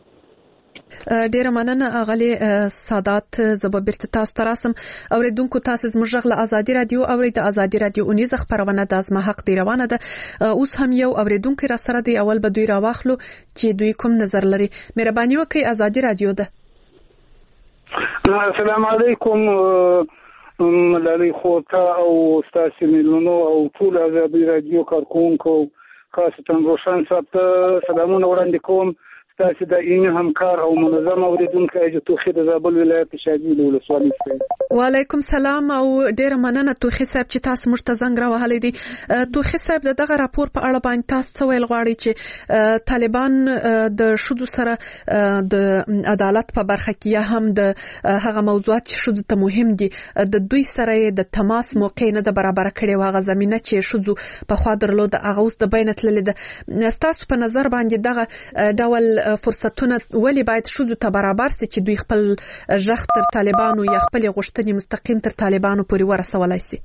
ډیره مننه اغلی سادات زه به بیرته تاسو ته راسم اوریدونکو تاسو زموږ غږ له ازادي رادیو اورئ د ازادي رادیو اونیزه خپرونه د زما حق دی روانه ده اوس هم یو اوریدونکو را سره دی اول به دوی راواخلو چې دوی کوم نظر لري مهرباني وکړئ ازادي رادیو ده السلام علیکم ملالۍ خوتا او استاد میلونو او ټول ازادي رادیو کارکونکو خاصتا روشن صاحب ته سلامونه وړاندې کوم تاسو د این همکار او منظم اوریدونکو اجازه توخی د زابل ولایت شاجوی ولسوالۍ څخه وعلیکم سلام او ډیر مننه توخی صاحب چې تاسو موږ ته زنګ راوهلی دي توخی صاحب دغه راپور په اړه باندې تاسو څه ویل غواړئ چې طالبان د شذو سره د عدالت په برخه کې یا هم د هغه موضوعات چې شذو ته مهم دي د دوی سره د تماس موقع نه د برابر کړي او هغه زمينه چې شذو په خوا درلود هغه اوس د بین تللی ده تاسو په نظر باندې دغه ډول فرصتونه ولی باید شذو ته برابر سي چې دوی خپل ژغ تر طالبانو یا خپل غوښتنې مستقیم تر طالبانو پورې ورسولای سي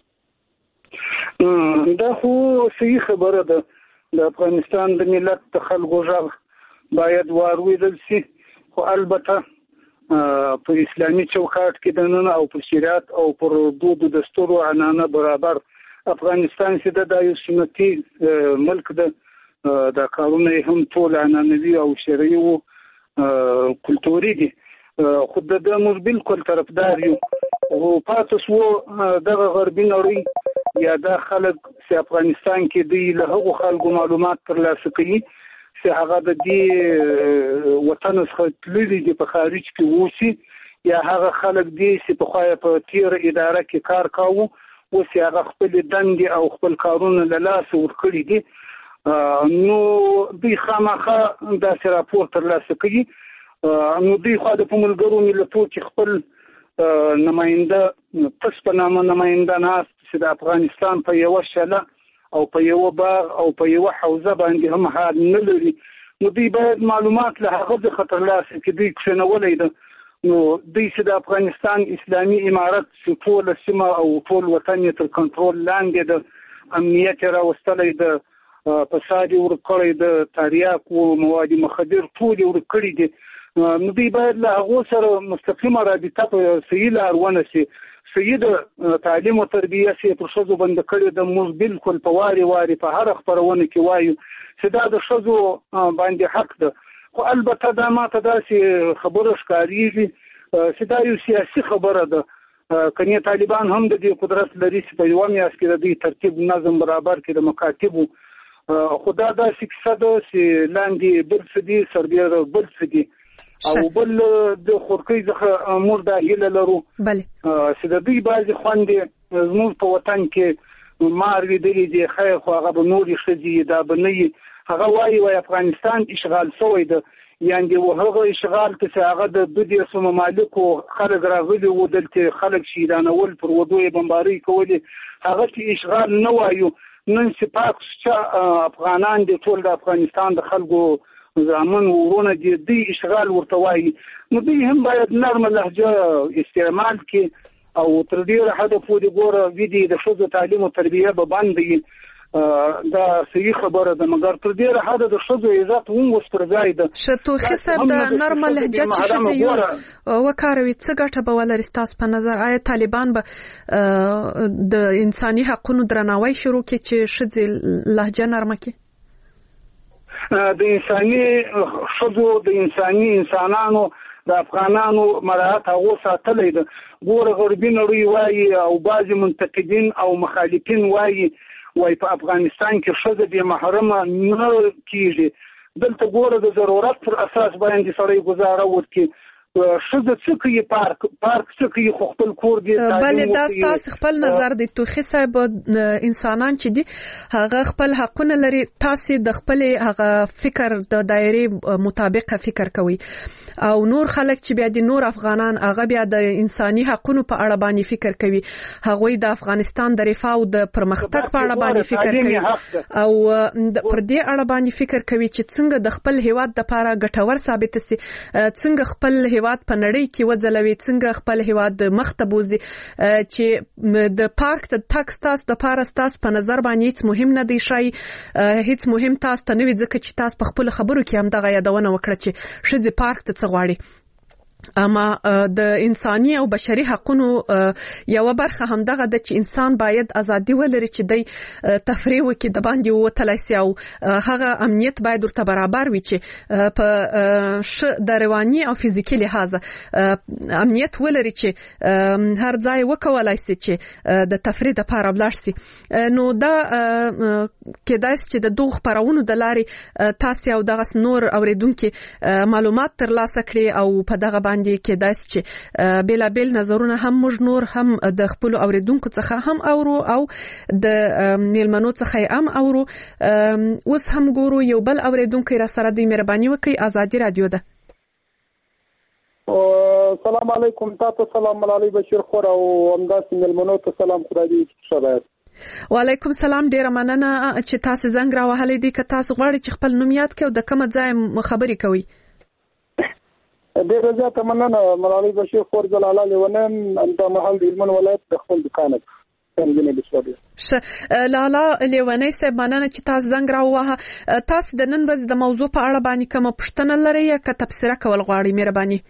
دا خو صحیح خبره ده د افغانستان د ملت د خلکو ژغ باید واورېدل سي خو البته په اسلامي چوکاټ کې د نن او په شریعت او پر دود دستور او عنانه برابر افغانستان چې د یو سنتي ملک ده دا کارونه هم ټول عنعنوي او شرعي او کلتوري دي خو د موږ بالکل طرفدار یو او پاتې سو دغه غربي نړۍ یا د خلک چې افغانستان کې دی له هغو خلکو معلومات ترلاسه کوي چې هغه د دې وطن څخه تللي دي په خارج کې اوسي یا هغه خلک دي چې په خو په تیر اداره کې کار کاوه اوس هغه خپل دندې او خپل کارونه له لاسه ورکړي دي. نو دوی خامخا داسې راپور ترلاسه کوي. نو دوی خو د ملګرو ملتونو چې خپل نماینده پس په نامه نماینده ناست چې د افغانستان په یوه شله او په یوه باغ او په یوه حوزه باندې هم حال نه لري، نو دوی باید معلومات له هغه څخه ترلاسه کړي. دوی کښېنولی ده نو دوی چې د افغانستان اسلامي امارت چې ټوله سیمه او ټول وطن یې تر کنټرول لاندې د امنیت یې راوستلی، د فساد یې ورکړی، د تریاکو مواد مخدر ټول یې ورکړي دي. نو دوی باید له هغو سره مستقیمه رابطه په صحیح لار ونیسي. صحیح د تعلیم او تربیه چې پر ښځو بنده کړې ده، موږ بالکل په وارې وارې په هره خپرونه کې وایو چې دا د ښځو باندې حق ده. خو البته دا ماته داسې خبره ښکارېږي چې دا یو سیاسي خبره ده. کنې طالبان هم د دې قدرت لري چې په یوه میاشت کې د دوی ترتیب نظم برابر کړي د مکاتبو، خو دا داسې کیسه ده چې لاندې بل څه دي سربیره بل څه دي. او بل د خورکۍ څخه موږ دا هیله لرو چې د دوی بعضې خوندې زموږ په وطن کې مار لیدلي دي، خیر خو هغه به نورې ښځې دا به نه وي. هغه وایي وایي افغانستان اشغال شوی ده، یعنې و هغه اشغال ته چې هغه د دوه دېرشو ممالکو خلک راغلي وو، دلته خلک شهیدانول، پر ودو یې بمبارۍ کولې، هغه چې اشغال نه وایو. نن چې پاک سوچه افغانان دي، ټول د افغانستان د خلکو زامن ورونه دي، دوی اشغال ورته وایي. نو دوی هم باید نرمه لهجه استعمال کړي او تر ډېره حده پورې ګوره ویدي د ښځو تعلیم او تربیه به بند وي. دا صحیح خبره ده، مګر تر ډېره حده د ښځو عزت هم اوس پر ځای ده. ښه توخي صاحب، د نرمه لهجه چې ښځې یو وکاروي څه ګټه به ولري ستاسو په نظر؟ آیا طالبان به د انساني حقونو درناوی شروع کړي چې ښځې لهجه نرمه کړي؟ د انساني ښځو د انساني انسانانو د افغانانو مراعات هغو ساتلی ده. ګوره غربي نړۍ وایي او بعضې منتقدین او مخالفین وایي وایي په افغانستان کې ښځه بې محرمه نه کېږي. دلته ګوره د ضرورت پر اساس باندې سړی ګزاره وکړي. ښځه څه کوي؟ پارک پارک څه کوي؟ خو خپل کور دی. بلې دا ستاسو خپل نظر دی. توخي صاحب، انسانان چې دي هغه خپل حقونه لري، تاسو د خپل هغه فکر د دایرې مطابق فکر کوي، او نور خلک چې بیا د نور افغانان هغه بیا د انساني حقونو په اړه باندې فکر کوي، هغوی د افغانستان د رفاه او د پرمختګ په اړه باندې فکر کوي او پر دې اړه باندې فکر کوي چې څنګه د خپل هیواد لپاره ګټور ثابت شي، څنګه خپل هیواد په نړۍ کې وځلوي، څنګه خپل هیواد مخ ته بوزي. چې د پارک د تک ستاسو د پاره ستاسو په نظر باندې هیڅ مهم نه دی، شای هیڅ مهم تاسو ته نه وي، ځکه چې تاسو په خپل خبرو کې هم دغه یادونه وکړه چې ښځې پارک ته څه غواړي. اما د انساني او بشري حقونو یو برخه هم دغه د چې انسان باید ازادي ولري چې د تفریح وکړي، د باندې وتلی سي، او هغه امنیت باید ورته برابر وي چې په د رواني او فزیکي لحاظ امنیت ولري چې هر ځای وکولای سي چې د تفریح لپاره ولاړ سي. نو دا کېدای سي چې د دوه خبرونو د لارې تاسو او دغه نور اوریدونکو معلومات ترلاسه کړي او په دغه باندې کېدای شي چې بیلا بیل نظرونه هم موږ نور هم د خپل اوریدونکو څخه هم اورو او د میلمنو څخه هم اورو. اوس هم ګورو یو بل اوریدونکو را سره د مهرباني وکړي. آزادي رادیو ده. السلام علیکم. تاسو سلام علی بشیر خور او همداسې میلمنو ته سلام. خدای دې ښه. وعلیکم السلام. ډیره مننه چې تاسو زنګ راوهلې دي. که تاسو غواړئ چې خپل نوم یاد کړئ او د کومه ځای خبرې کوئ؟ ډېر زیاته مننه. ملالۍ بشیر خور جلاله لیونن د محل د هلمند ولایت د خپل دکان ښه لالا لیونی صاحب، مننه چې تاسو زنګ راووهه. تاسو د نن ورځې د موضوع په اړه باندې کومه پوښتنه لرئ یا که تبصره کول غواړئ؟ مهرباني.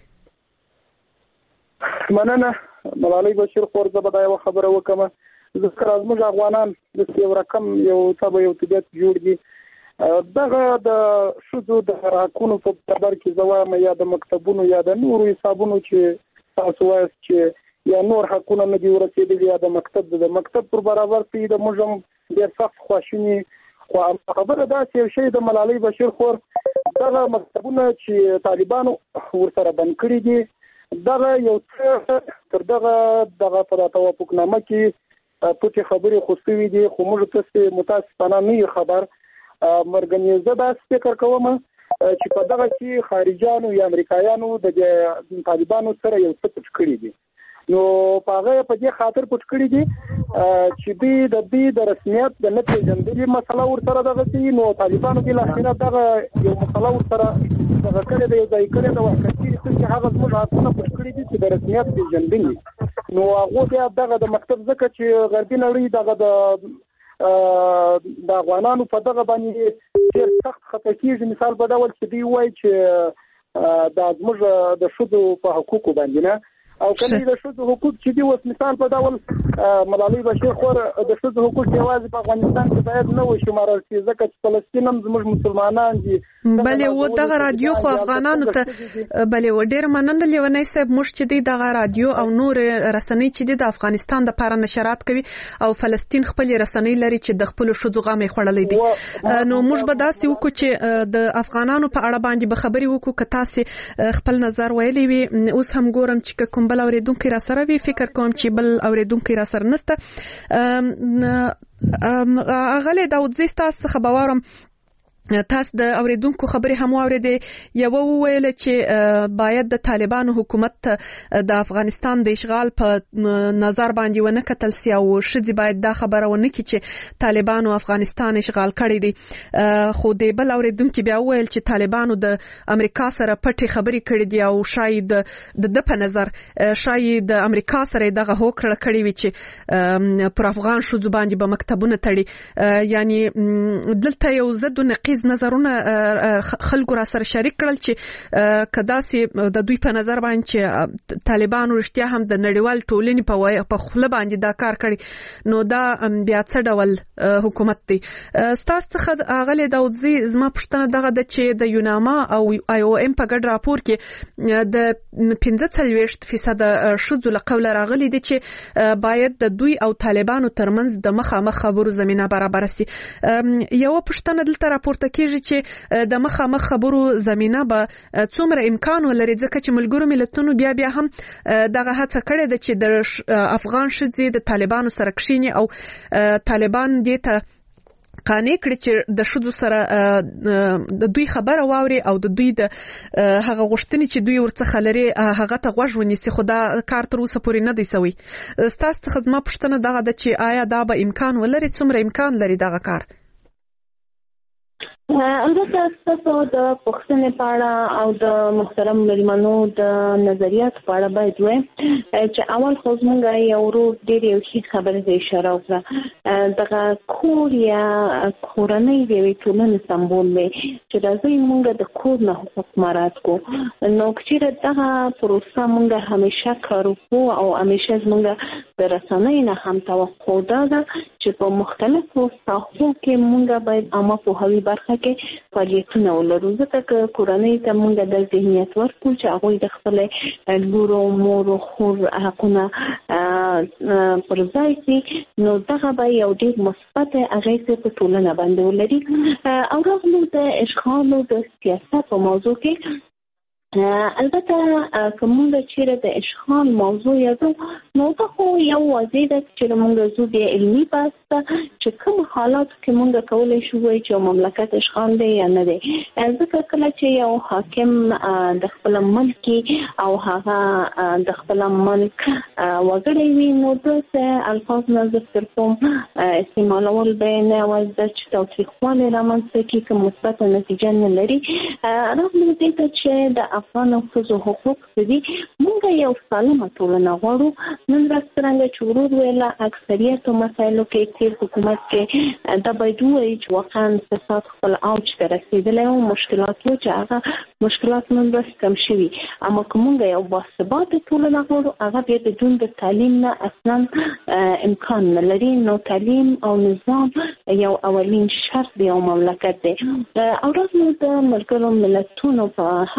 مننه ملالۍ بشیر خور. زه به دا یوه خبره وکړم. ذکر زموږ افغانان د یو رقم یو طبع یو طبیعت جوړ دي. دغه د ښځو د حقونو په برابر کې زه وایم یا د مکتبونو یا د نورو حسابونو چې تاسو وایاست چې یا نور حقونه نه دي ورسېدلي یا د مکتب د مکتب پر برابر کې د موږ هم ډېر سخت خواشیني. خو خبره داسې یو شی د ملالۍ بشیر خور، دغه مکتبونه چې طالبانو ورسره بند کړي دي، دغه یو څه تر دغه دغه په توافقنامه کې پټې خبرې خو سوي دي خو موږ ته متاسفانه نه خبر مرګنی زه دا فکر کوم چې په دغه کې خارجيانو یا امریکایانو د طالبانو سره یو څه پټ کړی دي نو هغه په دې خاطر پټ کړی دي چې دوی د دې د رسمیت د نه پیژندلې مسله ورسره دغه سي نو طالبانو کې لاخیره دغه یو مسله ورسره دغه کړی دی ځای کړی دا وکړي چې هغه زموږ حقونه پټ کړی دي چې د رسمیت پیژندلې نو هغه بیا دغه د مکتب ځکه چې غربي نړۍ دغه د د افغانانو په دغه باندې ډېر سخت خطا کېږي مثال په ډول چې دی وایي چې د زموږ د شذو په حقوقو باندې نه او کله د شذو حقوق چې دی اوس مثال په ډول ملالۍ بشیر خور د شذو حقوق یوازې په افغانستان کې باید نه وي شمارل شي ځکه چې فلسطین هم زموږ مسلمانان دي بلې و دغه رادیو خو افغانانو ته بلې و ډېر مننه لیونی صاحب موږ چې دی دغه رادیو او نور رسنۍ چې دی د افغانستان د لپاره نشرات کوي او فلسطین خپل رسنۍ لري چې د خپل شذو غامې خړلې دي نو موږ به داسې وکړو چې د افغانانو په اړه باندې به خبرې وکړو که تاسو خپل نظر ویلی وي اوس هم ګورم چې کوم بل اوریدونکو را سره وی فکر کوم چې بل اوریدونکو را سره نسته اغله داود زیستا څخه باورم تاسو د اوریدونکو خبرې هم واورېدې یو وویل چې باید د طالبانو حکومت د افغانستان د اشغال په نظر باندې ونه کتل سي او شذ باید دا خبره ونه کړي چې طالبانو افغانستان اشغال کړی دی خو د بل اوریدونکو بیا وویل چې طالبانو د امریکا سره پټي خبرې کړې دي او شاید د د په نظر شاید د امریکا سره دغه هوکړه کړې وي چې پر افغان شذ باندې به مکتبونه تړي یعنی دلته یو زد نقیض نظرونه خلکو را سره شریک کړل چې کداسي د دوی په نظر باندې چې طالبانو رښتیا هم د نړیوال ټولنې په په خله باندې دا کار کړی نو دا بیا څه ډول حکومت دی ستاسو څخه اغله داودزي زما پښتنه دغه د چې د یوناما او آی او ام په ګډ راپور کې د پنځه څلوېښت فیصد شذو له قوله راغلي دي چې باید د دوی او طالبانو ترمنځ د مخامخ خبرو زمينه برابر سي یو پښتنه دلته راپورته کېږي چې د مخامخ خبرو زمينه به څومره امکان ولري ځکه چې ملګرو ملتونو بیا بیا هم دغه هڅه کړې ده چې د افغان ښځې د طالبانو سره کښیني او طالبان دې ته قانع کړي چې د شذو سره د دوی خبره واوري او د دوی د هغه غوښتنې چې دوی ورڅخه لري هغه ته غوږ ونیسي خو دا کار تر اوسه پورې نه دی سوی ستاسو څخه زما پوښتنه دغه ده چې آیا دا به امکان ولري څومره امکان لري دغه کار البته تاسو د پښتنې په اړه او د محترم مېلمنو د نظریات په اړه باید وایي چې اول خو موږ یو ورو ډېر یو ښه خبره ته اشاره وکړه دغه کور یا کورنۍ د یوې ټولنې سمبول دی چې راځي موږ د کور نه حقوق مراعات کړو نو چې دغه پروسه موږ همیشه کارو او همیشه موږ د رسنۍ نه هم توقع ده چې په مختلفو ساحو کې موږ باید عامه پوهاوی برخه کې فعالیتونه ولرو ځکه کورنۍ ته موږ د ذهنیت ورکړو چې هغوی د خپل لور او مور او خور حقونه پر ځای کړي نو دغه به یو ډېر مثبت اغېز په ټولنه باندې ولري او راغلو د اشغال او د سیاست په موضوع کې البته کومه چې د اشغال موضوع یادو نو دا خو یو واضح ده چې موږ زو د علمي پاسته چې کوم حالات کې موږ کولای شو چې مملکت اشغال دی یا نه دی ځکه کله چې یو حاکم د خپل ملک او هغه د خپل ملک وګړي وي نو د الفاظ نه ذکر کوم استعمالول به نه وځي چې توثیقونه رامنځته کې کوم مثبت نتیجه نه لري راغلی دی چې د افغان ښځو حقوق دي موږ یو سالمه ټولنه غواړو نن ورځ څنګه چې ورور ویله اکثریت مسایلو کې تیر حکومت کې دا باید وایي چې واقعا فساد خپل اوج ته رسېدلی او مشکلات و چې هغه مشکلات نن ورځ کم شوي اما که موږ یو باثباته ټولنه غواړو هغه بیا بدون د تعلیم نه اصلا امکان نه لري نو تعلیم او نظام یو اولین شرط دی او مملکت دی او راز نو د ملګرو ملتونو په هکله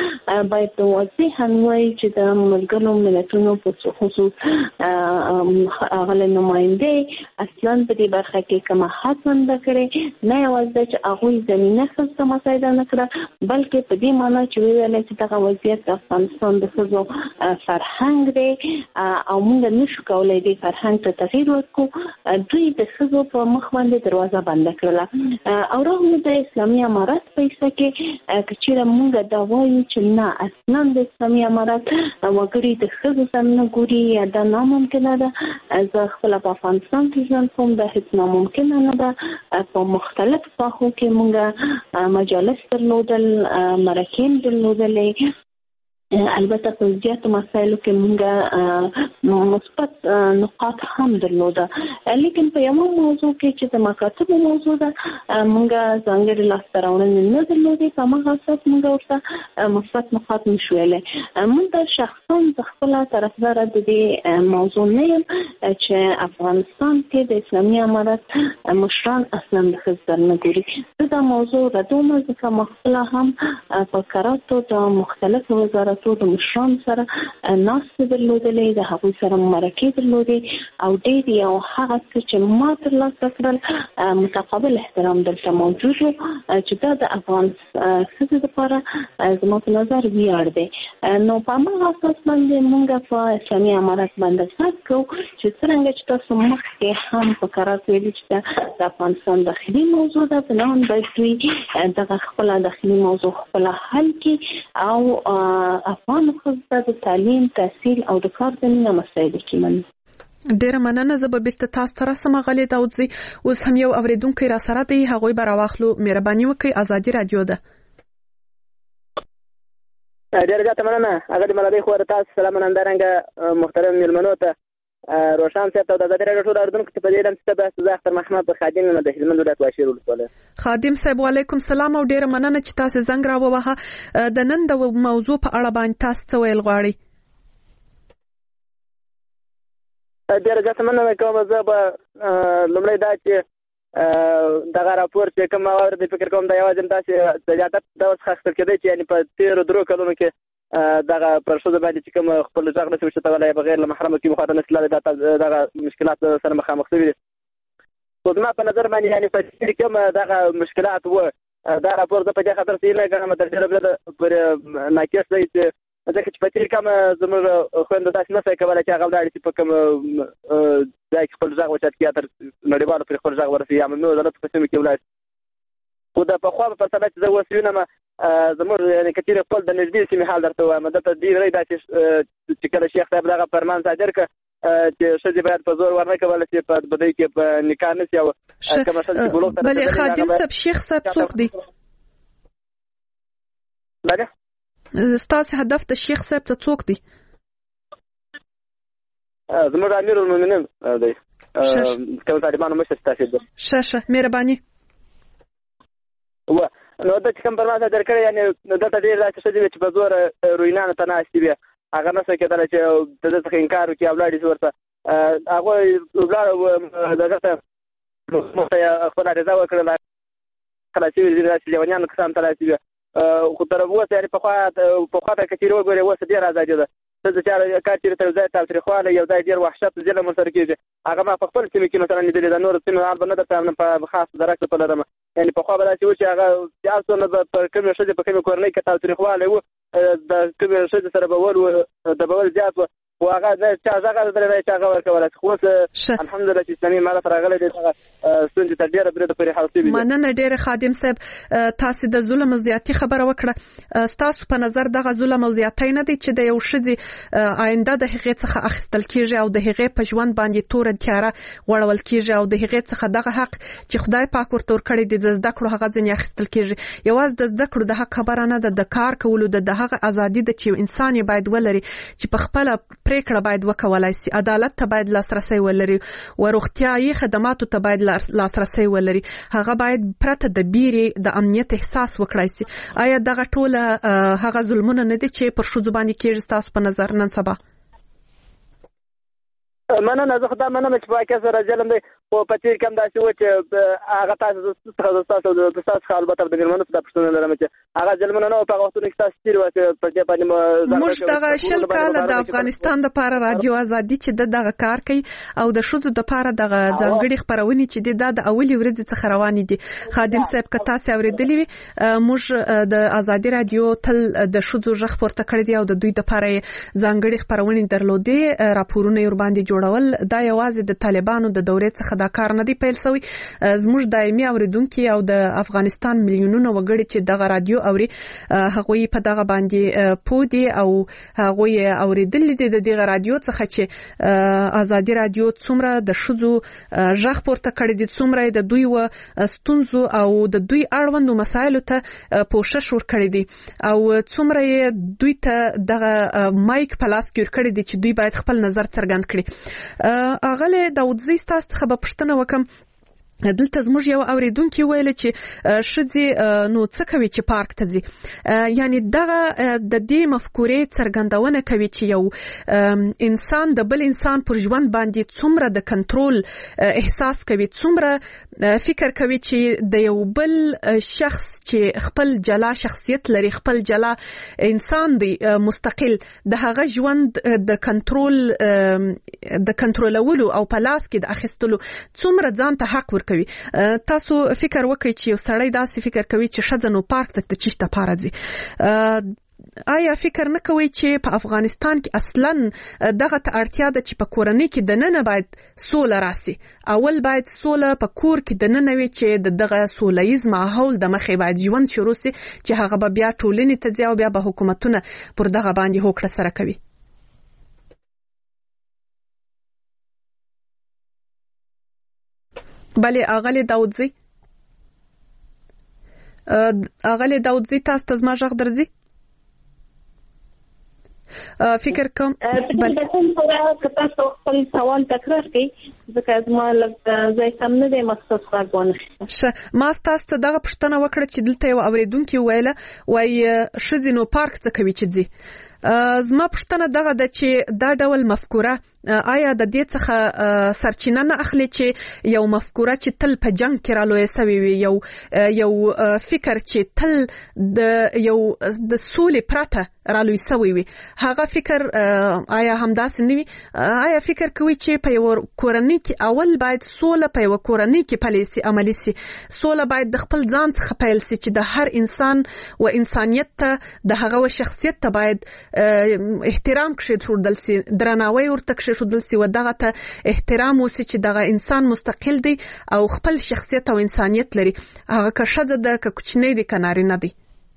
باید واضحاً وایي چې د ملګرو ملتونو په خصوص هغه نماینده اصلاً په دې برخه کې کومه هڅه کړې نه یوازې چې هغه زمينه خپل مسایل نه کړه بلکې په دې معنی چې ویل چې دا وضعیت د افغانستان د خزو فرهنګ دی او موږ نشو کولای دې فرهنګ ته تغییر ورکړو دوی د خزو په مخ باندې دروازه بند کړل او راغلو د اسلامي امارات په څیر کې چې موږ دا وایو چې نه اصلا د اسلامي امارات وګړي د خزو څنګه ګوري دا ناممکن ده از خپل په افغانستان کې ځان کوم د هیڅ ناممکن نه ده په مختلف ساحو کې موږ مجالس درلودل مرکین درلودلې البته په زیاتو مسایلو کې موږ مثبت نقاط هم درلوده لیکن په یو موضوع کې چې د مکاتبو موضوع ده موږ ځانګړي لاسته راوړنې نه درلودې په هغه اساس موږ ورته مثبت نقاط نشو ویلای موږ شخصا خپل طرفدار د دې موضوع نه یم چې افغانستان کې د اسلامي امارات مشران اصلا د خزر نه ګوري دا موضوع ردومه ځکه مخکله هم په کراتو د مختلفو وزارت د مشران سره ناس درلودلې د هغوی سره مرکې درلودې او ډېر یو هغه چې ما ترلاسه کړل متقابل احترام دلته موجود و چې دا د افغان ښځو لپاره زما په نظر ویاړ دی نو په هماغه اساس باندې موږ په اسلامي امارات باندې څک کوو چې څرنګه چې تاسو مخکې هم په قرار ویلي چې د افغانستان داخلي موضوع ده بنان باید دوی دغه خپله داخلي موضوع خپله حل کړي او افغان ښځو د تعلیم تحصیل او د کار زمینه مسایل کې مني ډیره مننه زه به بیرته تاسو ته راسم غلې داودزي اوس هم یو اوریدونکو را سره دی هغوی به راواخلو مهرباني وکړئ ازادي رادیو ده ډیره ګټه مننه هغه د ملابې خو تاسو سلام نندرنګ محترم ملمنو ته روشان صاحب ته د ازادي رادیو ټول اوریدونکو ته په دې لم چې تاسو زه اختر محمد خادم نه د هلمند ولایت واشیر ولسواله خادم صاحب وعلیکم سلام او ډیره مننه چې تاسو زنګ راووهه د نن د موضوع په اړه باندې تاسو څه ویل غواړئ ډیره ګټه مننه کوم زه به لومړی دا چې دغه راپور چې کوم اورد فکر کوم دا یوازې تاسو د زیادت د اوس خاصه کېدای چې یعنی په تیر درو کلونو کې دغه پرشود باندې چې کوم خپل ځاګ نشو چې تولای بغیر له محرمه کې مخاطب نسل دغه مشکلات سره مخامخ شوي دي خو زما په نظر باندې یعنی په دې کې کوم دغه مشکلات و دا راپور د په دې خاطر چې نه کومه درجه پر ناقص دی چې ځکه چې په دې کوم زموږ خوند تاسو نه څه کولای چې هغه د اړتیا په کوم ځای کې خپل ځاګ وچات کې تر نړیوالو پر خپل ځاګ ورسي یا نو دلته په سیمه کې ولای خو د په خوا په سره چې زه وسوینه ما زموږ یعنی کثیر خپل د نږدې سیمه حال درته وایم د تدبیر ری دا چې کله شیخ صاحب دغه فرمان صادر ک چې شذ باید په زور ورنه کول چې په بدای کې په نکاح نشي او کوم څه چې بلوغ بل خادم صاحب شیخ صاحب څوک دی لګه ستاسو هدف د شیخ صاحب څه څوک دی زموږ امیر المؤمنین دی کوم طالبانو مشر تاسو دی شاشه مهرباني و نو د کوم پر ما درکړی یعنی دته ډیر راځي چې په زور روینانه تناسي بیا هغه نه څه کېدل چې د دې څخه انکار وکړي اولاد یې ورته هغه وګړو دغه ته خپل رضا وکړل کله چې د لیوانیانو کسان تلاسي خو تر اوسه یعنی په خوا په خوا ته کثیر وګوري اوسه ډیر آزادي ده څه چې کار چې تر ځای تاریخواله یو ځای ډیر وحشت ظلم سره کېږي هغه ما په خپل سیمه کې مثلا لیدل د نور سیمه عرب نه درته په خاص درکه په لرم یعنی په خوا به چې و چې هغه تاسو نه په کوم شي په کوم کورنۍ کې تاریخواله و د کوم شي سره به ول د بول زیات و هغه د چا ځای درې چا هغه ورکول خو الحمدلله چې اسلامي مال راغله دغه ستونزې تر ډیره بریده پرې حل شوی مننه ډیره خادم صاحب تاسو د ظلم زیاتی خبره وکړه تاسو په نظر دغه ظلم زیاتی نه دي چې د یو شذي آینده د هغې څخه اخیستل کیږي او د هغې په ژوند باندې تور تیاره غوړول کیږي او د هغې څخه دغه حق چې خدای پاک ورته ورکړي د زده کړو هغه ځنې اخیستل کیږي یوازې د زده کړو د حق خبره نه ده د کار کولو د هغه ازادي د چې انسان باید ولري چې په خپل پریکړه باید وکولای شي عدالت ته باید لاسرسي ولري او روغتيایي خدماتو ته باید لاسرسي ولري هغه باید پرته د بیري د امنیت احساس وکړای شي آیا دغه ټول هغه ظلمونه نه دي چې پر شذ باندې کېږي تاسو په نظر نن سبا مننه زه خدای مننه چې واقعا سره ظلم دی او په تیر کم داسې و چې هغه تاسو څخه تاسو د تاسو البته د میرمنو په پښتون لرم چې هغه ظلمونه نه په وختونو کې تاسو تیر وته په دې باندې موږ دغه شل کال د افغانستان د لپاره رادیو ازادي چې دغه کار کوي او د شذو د لپاره دغه ځانګړي خبرونه چې د اولي ورځ څخه روان دي خادم صاحب کتا سي اوریدلی وي موږ د ازادي رادیو تل د شذو ژغ پورته کړی دی او د دوی د لپاره ځانګړي خبرونه درلودي راپورونه ور باندې جوړول دا یوازې د طالبانو د دورې څخه دا کار نه دی پیل شوی زموږ دایمي اوریدونکو او د افغانستان میلیونونو وګړي چې دغه رادیو اوري هغوی په دغه باندې پودي او هغوی اوریدل دي د دغه رادیو څخه چې ازادي رادیو څومره د شذو ژغ پورته کړی دي څومره د دوی و ستونزو او د دوی اړوندو مسایلو ته پوښښ ور کړی دي او څومره دوی ته دغه مایک پلاس کور کړی دي چې دوی باید خپل نظر څرګند کړي اغله داودزی ستاسو څخه به پوښتنه وکم دلته زموږ یو اوریدونکو ویل چې شذي نو څه کوي چې پارک ته ځي یعنی دغه د دې مفکورې څرګندونه کوي چې یو انسان د بل انسان پر ژوند باندې څومره د کنټرول احساس کوي څومره فکر کوي چې د یو بل شخص چې خپل جلا شخصیت لري خپل جلا انسان دی مستقل د هغه ژوند د کنټرول د کنټرولولو او په لاس کې د اخیستلو څومره ځان ته حق ورکوي تاسو فکر وکړئ چې یو سړی داسې فکر کوي چې شذنو پارک ته چشته پارځي آیا فکر نه کوي چې په افغانستان کې اصلا دغه اړتیا ده چې په کورنۍ کې د نن باید سوله راسي اول باید سوله په کور کې د نن وي چې دغه سولهیز ماحول د مخې باید ژوند شروع سي چې هغه به بیا ټولنې ته ځي او بیا به حکومتونه پر دغه باندې هوکړه سره کوي بله اغلی داودزی اغلی داودزی تاسو ته زما غږ درځي فکر کوم بل تاسو خپل سوال تکرار کړئ ځکه زما لږ ځای سم نه دی مخصوص غوښتنه شه ما تاسو ته دغه پوښتنه وکړه چې دلته یو اوریدونکو ویله وای شذینو پارک څه کوي چې ځي زما پوښتنه دغه د چې دا ډول مفکوره آیا د دې څخه سرچینه نه اخلي چې یو مفکوره چې تل په جنگ کې رالوي سوي وي یو یو فکر چې تل د یو د سولې پرته رالوي سوي وي هغه فکر آیا همداسې نه وي آیا فکر کوي چې په یو کورنۍ کې اول باید سوله په یو کورنۍ کې پالیسي عملی سي سوله باید د خپل ځان څخه پیل سي چې د هر انسان او انسانيت ته د هغه شخصیت ته باید احترام کښې شودل سي درناوی ورته کښې شودل سي ودغه ته احترام وسي چې دغه انسان مستقل دی او خپل شخصیت او انسانيت لري هغه که ښځه ده که کوچنی دی که نارینه دی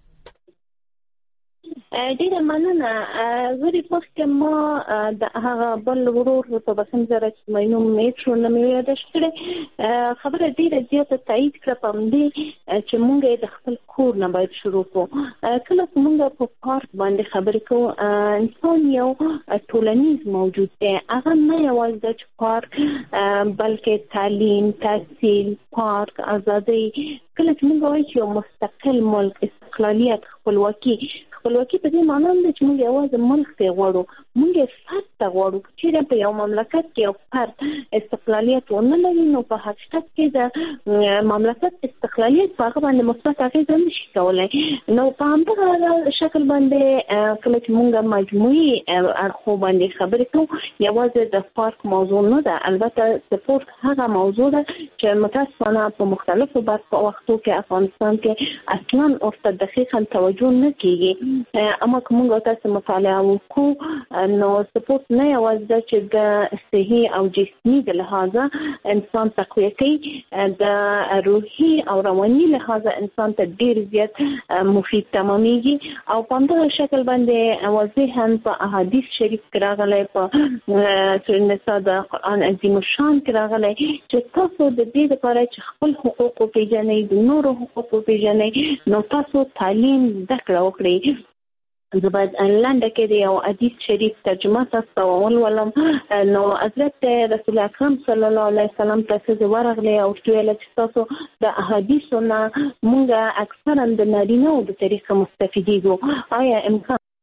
ډیره مننه غوړي پخته ما د هغه بل ورور په بسم زره چې مینو میټرو نه مې یاد شته خبره ډیره زیاته تایید کړه په دې چې مونږ د خپل کور نه باید شروع کوو کله چې مونږ په پارک باندې خبرې کوو انسان یو ټولنیز موجود دی هغه نه یوازې د پارک بلکې تعلیم تحصیل پارک ازادي کله چې مونږ وایو چې مستقل ملک استقلالیت خپلواکي خپلواکي په دې معنی ده چې موږ یوازې ملک ته غواړو موږ فرد ته غواړو چې په یو مملکت کې یو فرد استقلالیت ونه لري نو په حقیقت کې د مملکت استقلالیت په هغه باندې مثبت اغېزه نشي کولی نو په همدغه شکل باندې کله چې موږ مجموعي اړخو باندې خبرې کوو یوازې د پارک موضوع نه ده البته سپورت هغه موضوع ده چې متاسفانه په مختلفو وختو کې افغانستان کې اصلا ورته دقیقا توجه نه کیږي اما کومه تاسو مطالعه وکړو نو سپورت نه یوازې چې د صحي او جسمي د لحاظه انسان تقویه کوي د روحي او رواني لحاظه انسان ته ډیر زیات مفید تمامېږي او په همدغه شکل باندې واضحاً په احادیث شریف کې راغلی په سورة النساء د قرآن عظیم الشان کې راغلی چې تاسو د دې لپاره چې خپل حقوق وپېژنئ د نورو حقوق وپېژنئ نو تاسو تعلیم زده کړه وکړئ زه باید لنډه کې د یو حدیث شریف ترجمه تاسو ته ولولم نو حضرت رسول اکرم صلی الله علیه وسلم تاسو ورغلی او ویل چې تاسو د احادیثو نه مونږ اکثرا د نارینه او د طریقه مستفیدیږو آیا امکان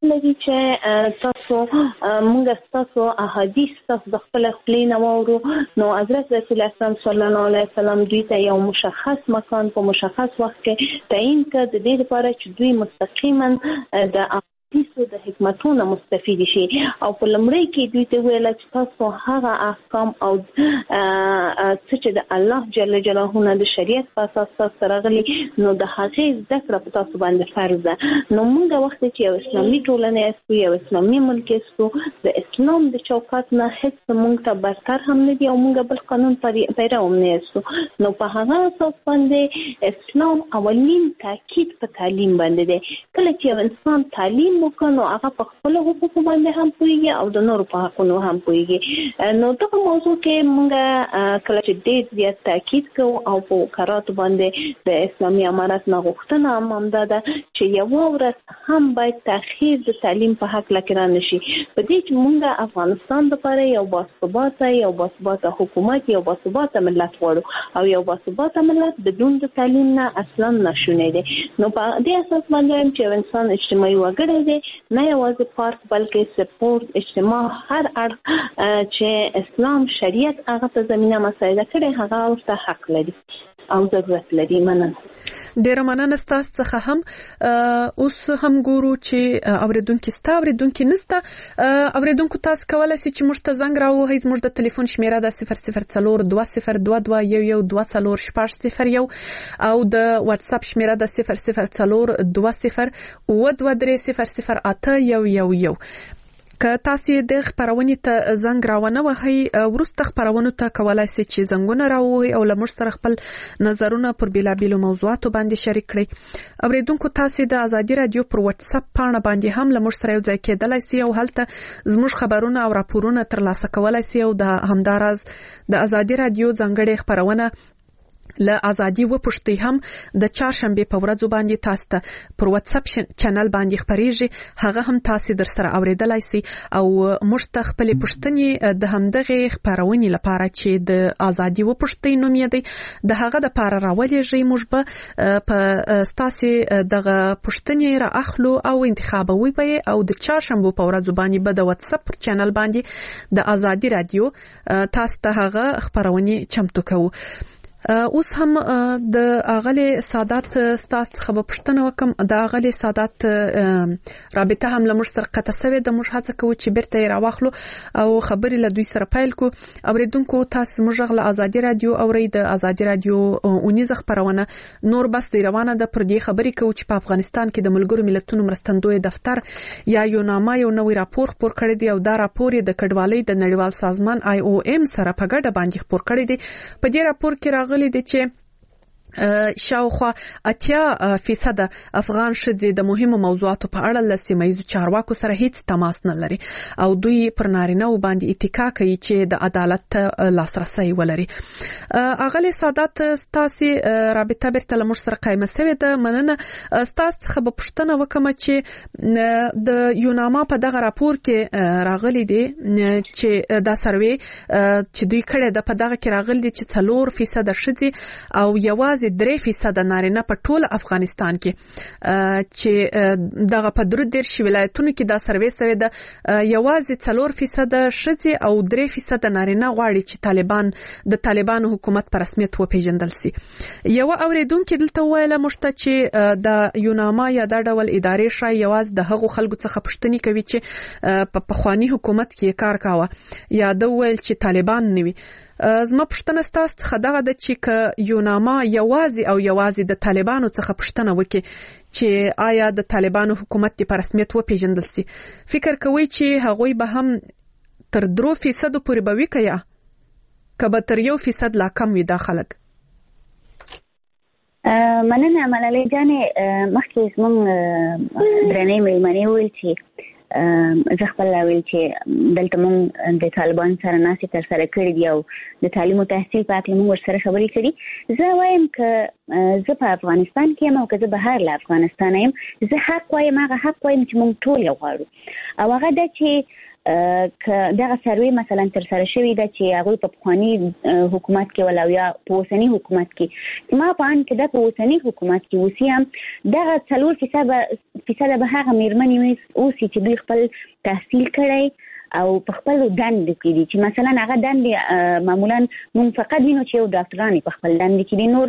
لري چې تاسو موږ تاسو احادیث تاسو د خپل خپلین وورو نو حضرت رسول الله صلی الله علیه وسلم دوی ته یو مشخص مکان په مشخص وخت کې تعیین کړ د دې لپاره چې دوی مستقیما د تاسو د حکمتونو مستفید شي او په لمړی کې دوی ته ویل چې تاسو هغه احکام او چې د الله جل جلاله نه د شریعت په اساس سره غلي نو د هغه ذکر په تاسو باندې فرض ده. نو موږ وخت چې یو اسلامي ټولنه اسو یو اسلامي ملک اسو د اسلام د چوکاټ نه هیڅ موږ ته برتر هم نه دی او موږ بل قانون پیرو هم نه اسو. نو په هغه اساس باندې اسلام اولین تاکید په تعلیم باندې دی. کله چې انسان تعلیم نو هغه په خپل حقوق باندې هم پوهیږي او د نورو په حقوقو هم پوهیږي. نو دغه موضوع کې موږ کله چې ډېر زیات تاکید کوو او په قرارات باندې د اسلامي امارت نه غوښتنه هم ده چې یو ورځ هم باید تاخیر د تعلیم په حق لکه نشي. په دې چې موږ افغانستان لپاره یو باثباته یو باثباته حکومت یو باثباته ملت غواړو او یو باثباته ملت بدون د تعلیم نه اصلا نشونه دي. نو په دې اساس باندې چې انسان اجتماعي وګړی دی نه یوازې پارک بلکې سپورت اجتماع هر اړخ چې اسلام شریعت هغه ته زمينه مساعده کړي هغه ورته حق لري او ضرورت لري. مننه. ډیره مننه ستاسو څخه هم. اوس هم ګورو چې اوریدونکو ستا اوریدونکو نسته اوریدونکو تاسو کولای شئ چې موږ ته زنګ راوهئ. زموږ د ټلیفون شمیره د صفر صفر څلور دوه صفر دوه دوه یو یو دوه څلور شپږ صفر یو او د واتس اپ شمیره د صفر صفر څلور دوه صفر اووه دوه درې صفر صفر اته یو یو یو. که تاسو د خبرونې ته زنګ راونه وهئ ورسته خبرونو ته کولای شئ چې زنګونه راوهئ او له موږ سره خپل نظرونه پر بیلابیلو موضوعاتو باندې شریک کړئ. اوریدونکو تاسو د ازادي رادیو پر واتس اپ پاڼه باندې هم له موږ سره یو ځای کېدلای شئ او هلته زموږ خبرونه او راپورونه ترلاسه کولای شئ او د همدارز د ازادي رادیو ځانګړي خبرونه له ازادي و پښتي هم د چهارشنبه په ورځ باندې تاسو ته پر واتس اپ چینل باندې خبريږي هغه هم تاسو در سره اوریدلای شئ او مشته خپل پښتني د همدغه خبرونې لپاره چې د ازادي و پښتي نوم یې دی د هغه د پاره راولېږي موږ به په تاسو دغه پښتني را اخلو او انتخابوي به او د چهارشنبه په ورځ باندې به د واتس اپ چینل باندې د ازادي رادیو تاسو ته هغه خبرونه چمتو کوو. اوس هم د اغلی سادات ستاسو خبر پښتنه وکم د اغلی سادات رابطه هم لمر سره قطع سوي د موږ هڅه کوو چې بیرته راوخلو او خبري له دوی سره پایل کو. اوریدونکو تاسو موږ غل ازادي رادیو اوري د ازادي رادیو اونیز خبرونه نور بس دی روانه د پر دې خبري کوي چې په افغانستان کې د ملګرو ملتونو مرستندوی دفتر یا یوناما یو نوې راپور خپور کړی دی او دا راپور د کډوالۍ د نړیوال سازمان آی او ام سره په ګډه باندې خپور کړی دی. په دې راپور کې غلي دي چې شاوخوا اتیا فیصد افغان شذې د مهمو موضوعاتو په اړه له سیمایي چارواکو سره هیڅ تماس نه لري او دوی پر نارینه و باندې اتکا کوي چې د عدالت لاسرسي ولري. اغلی سادات ستاسو رابطه بیرته له موږ سره قائمه شوې ده. مننه. ستاسو څخه به پوښتنه وکم چې د یوناما په دغه راپور کې راغلي دي چې دا سروې چې دوی کړي د په دغه کې راغلي دي چې څلور فیصد شذې او یوازې درې فیصد نارینه په ټول افغانستان کې چې دغه په درو دیرش ولایتونو کې دا سروې شوی ده یوازې څلور فیصد شذې او درې فیصد نارینه غواړي چې طالبان د طالبانو حکومت په رسمیت وپیژندل شي. یو اوریدونکو دلته ویله مشته چې د یوناما یا د ډول ادارې شای یوازې د هغو خلکو څخه پښتني کوي چې په پخوانی حکومت کې کار کاوه یا د ویل چې طالبان نه وي. زما پښتنه ستاسو څخه دغه د چې یوناما یوازې او یوازې د طالبانو څخه پښتنه وکي چې آیا د طالبانو حکومت په رسمیت وپیژندل شي فکر کوي چې هغوی به هم تر درو فیصد پورې به وکیا کبه تر یو فیصد لا کم وي دا خلک. مننه ملالۍ جانې مخکې زموږ درنې مېلمنې ویل چې زه خپل ویل چې دلته مونږ د طالبان سره ناسې تر سره کړې دي او د تعلیم او تحصیل په اړه مونږ ورسره خبرې کړي. زه وایم که زه په افغانستان کې یم او که زه بهر له افغانستان یم زه حق وایم هغه حق وایم چې مونږ ټول یو غواړو او هغه دا چې ک دغه سروي مثلا تر سره شوی د چې هغه په پخوانی حکومت کې ولا یا په اوسنی حکومت کې ما په ان کې د په اوسنی حکومت کې وسیم دغه څلور فیصد فیصد به هغه میرمنې اوسې چې دوی خپل تحصیل کړی او په خپل دند کې دي چې مثلا هغه دند معمولا موږ فقط وینو چې یو ډاکټرانی په خپل دند کې دي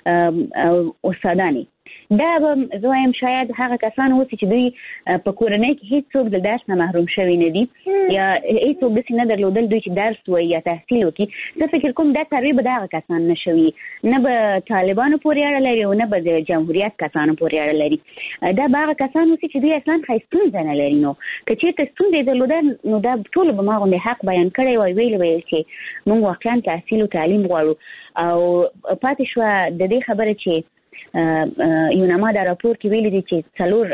نور استادانی دا به زویم شاید هغه کسان اوسې چې دوی په کورنۍ کې هیڅوک د درس نه محروم شوي نه دي یا هیڅوک داسې نه درلودل دوی چې درس وایي یا تحصیل وکړي زه فکر کوم دا سروي به د هغه کسان نه شوي نه به طالبانو پورې اړه لري او نه به د جمهوریت کسانو پورې اړه لري دا به هغه کسان اوسې چې دوی اصلا ښه ستونزه نه لري نو که چېرته ستونزې درلوده نو دا ټولو به ما غوندې حق بیان کړی وای ویل ویل چې موږ واقعا تحصیل او تعلیم غواړو او پاتې شوه د دې خبره چې یوناما دا راپور کې ویلي دي چې څلور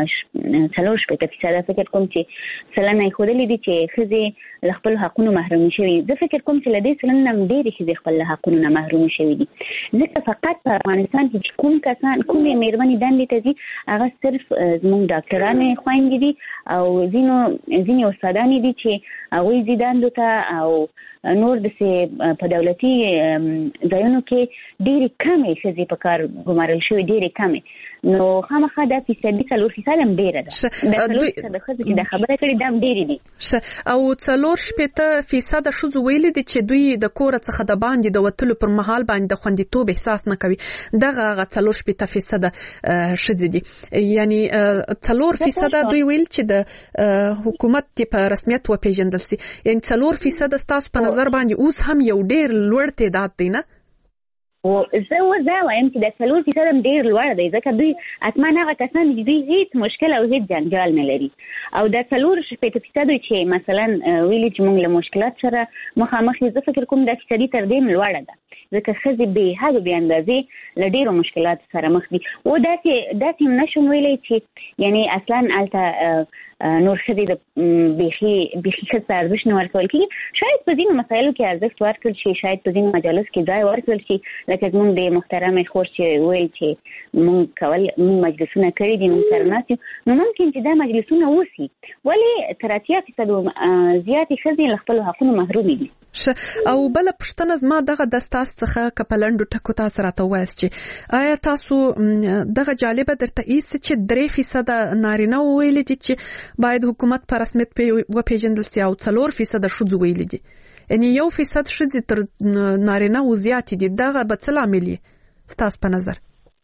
څلور شپېته فیصده فکر کوم چې سلنه یې ښودلي دي چې ښځې له خپلو حقونو محرومې شوي زه فکر کوم چې له دې سلنې نه ډېرې ښځې خپل له حقونو نه محرومې شوي دي ځکه فقط په افغانستان کې چې کوم کسان کومې مېرمنې دندې ته ځي هغه صرف زموږ ډاکټرانې خویندې دي او ځینو ځینې استادانې دي چې هغوی ځي دندو ته او نور داسې په دولتي ځایونو کې ډېرې کمې ښځې په کار ګمارل شوي ډېرې کمې نو خامخا دا فیصدي څلور فیصد هم ډېره ده دا څلور فیصده ښځې چې دا خبره کړې دا هم ډېرې دي او څلور شپېته فیصده ښځو ویلي دي چې دوی د کوره څخه د باندې د وتلو پر مهال باندې د خوندیتوب احساس نه کوي دغه هغه څلور شپېته فیصده ښځې دي یعنی څلور فیصده دوی ویل چې د حکومت په رسمیت وپېژندل سي یعنی څلور فیصده ستاسو په نظر باندې اوس هم یو ډېر لوړ تعداد دی نه او زه وزه وایم چې د څلور فیصد هم ډېر لوړ دی ځکه دوی حتما هغه کسان چې دوی هیڅ مشکل او هیڅ جنجال نه لري او د څلور شپېته فیصد چې مثلا ویلي چې موږ له مشکلات سره مخامخ یو زه فکر کوم دا فیصدي تر دې لوړه ده ځکه ښځې بې حده بې اندازې له ډېرو مشکلاتو سره مخ دي او داسې داسې هم نشم ویلی چې یعنی اصلا هلته نور ښځې د بیخي بیخي ښځو ته ارزښت نه ورکول کېږي شاید په ځینو مسایلو کې ارزښت ورکړل شي شاید په ځینو مجالسو کې ځای ورکړل شي لکه زموږ د محترمې خور چې ویل چې موږ کول موږ مجلسونه کړي دي موږ سره ناست یو نو ممکن چې دا مجلسونه وسي ولې تر اتیا فیصدو زیاتې ښځې له خپلو حقونو محرومې دي او بل پښتنه زما دغه د ستاسو څخه کپلندو ټکو تاسو راته وایست چې آیا تاسو دغه جالبه درته ایست چې درې فیصد نارینه ویل دي چې باید حکومت په رسمیت وپېژندل سي او څلور فیصد ښځو ویل دي یعنی یو فیصد ښځې تر نارینه و زیات دي دغه به څه لامل یې ستاسو په نظر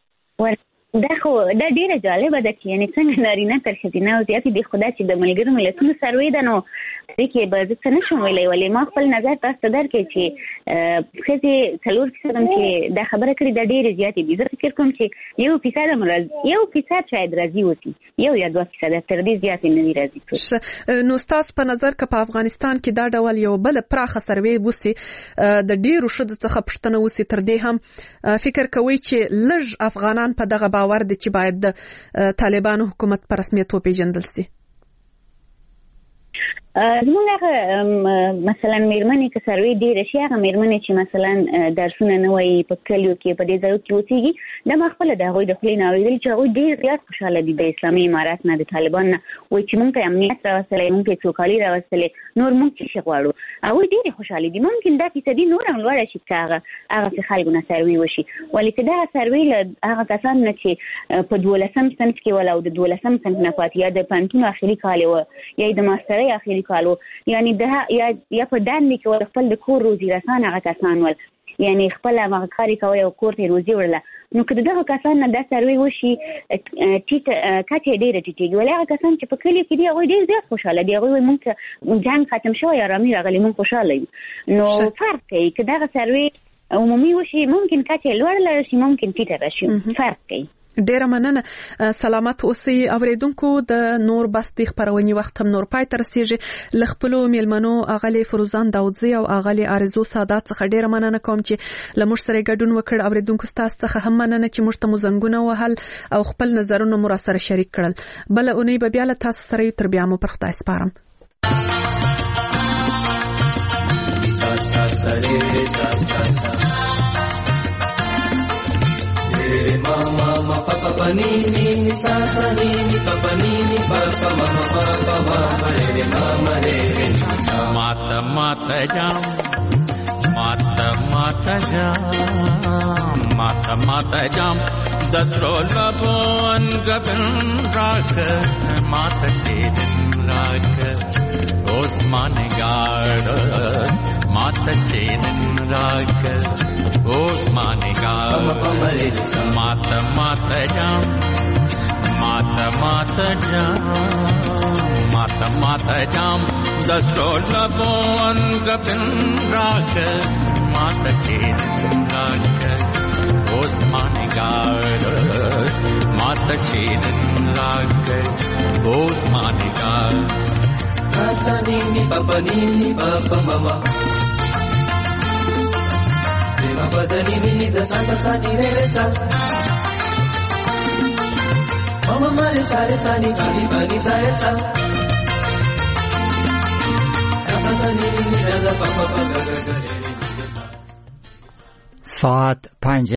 دا خو دا ډیره جالبه ده چې یعنی څنګه نارینه تر ښځینه او زیاتې دي خو دا چې د ملګرو ملتونو سروې ده نو دې کې به زه څه نشم ویلی ولې ما خپل نظر تاسو ته درکړی چې ښځې څلور فیصد هم چې دا خبره کړې دا ډېرې زیاتې دي زه فکر کوم چې یو فیصد هم یو فیصد شاید راضي اوسي یو یا دوه فیصده تر دې زیاتې نه دي راضي نو ستاسو په نظر که په افغانستان کې دا ډول یو بل پراخه سروې وسي د ډېرو ښځو څخه پوښتنه وسي تر دې هم فکر کوئ چې لږ افغانان په دغه باور دي چې باید د طالبانو حکومت په رسمیت وپېژندل سي زموږ هغه مثلا مېرمنې که سروې ډېره شي هغه مېرمنې چې مثلا درسونه نه وایي په کلیو کې په دې ځایو کې اوسېږي دا ما خپله د هغوی د خولې نه اورېدلي چې هغوی ډېر زیات خوشحاله دي د اسلامي امارات نه د طالبان نه وایي چې موږ ته امنیت راوستلی موږ ته سوکالي راوستلی نور موږ څه شي غواړو هغوی ډېرې خوشحالې دي ممکن دا فیصدي نور هم لوړه شي که هغه هغسې خلکو نه سروې وشي ولې که دغه سروې له هغه کسانو نه چې په دولسم صنف کې ول او د دولسم صنف نه پاتې یا د پوهنتون اخري کال وه یا یې د ماسټرۍ اخري کالو یعنی د یا یا په دندې کې ول خپل د کور روزي رسان هغه کسان ول یعنی خپل هغه کاری کوي او کور ته روزي ورله نو که دغه کسان نه دا سروې وشي ټیټ کچې ډېره ټیټېږي ولې هغه کسان چې په کلیو کې دي هغوی ډېر زیات خوشحاله دي هغوی وایي موږ ته جنګ ختم شوی ارامي راغلې موږ خوشحاله یو نو فرق کوي که دغه سروې عمومي وشي ممکن کچې لوړه راشي ممکن ټیټه راشي فرق کوي ډیره مننه سلامت اوسئ اوریدونکو د نور بس د خبرونې وخت هم نور پای ته رسیږي ل خپلو میلمنو اغلی فروزان داودزی او اغلی ارزو سادات څخه ډیره مننه کوم چې ل موږ سره ګډون وکړ اوریدونکو تاسو څخه هم مننه چې موږ ته مزنګونه وهل او خپل نظرونه مو سره شریک کړل بل اونۍ به بیا له تاسو سره تر بیا مو پر خدای سپارم Mama ma pa pa pa ni ni ni sa sa ni ni pa pa ni ni pa pa ma ma pa pa ma ma re re ma ma re re ni sa. Mata mata jam, mata mata jam, mata mata jam. Dasro labon gabin rak, mata shedin rak. Osman gard, mata shedin rak. Osman gard, mata mata jam, mata mata jam, mata mata jam. Dasro labon gabin rak, mata shedin rak. Osman gard, mata shedin rak. Osman gard. Sa ni ni pa pa ni ni pa pa ma ma. Re ma pa da ni ni ni da sa sa sa ni re re sa. Ma ma ma re sa re sa ni pa ni pa ni sa re sa. Sa sa sa ni ni ni da da pa pa pa ga ga ga re re. ساعت پنج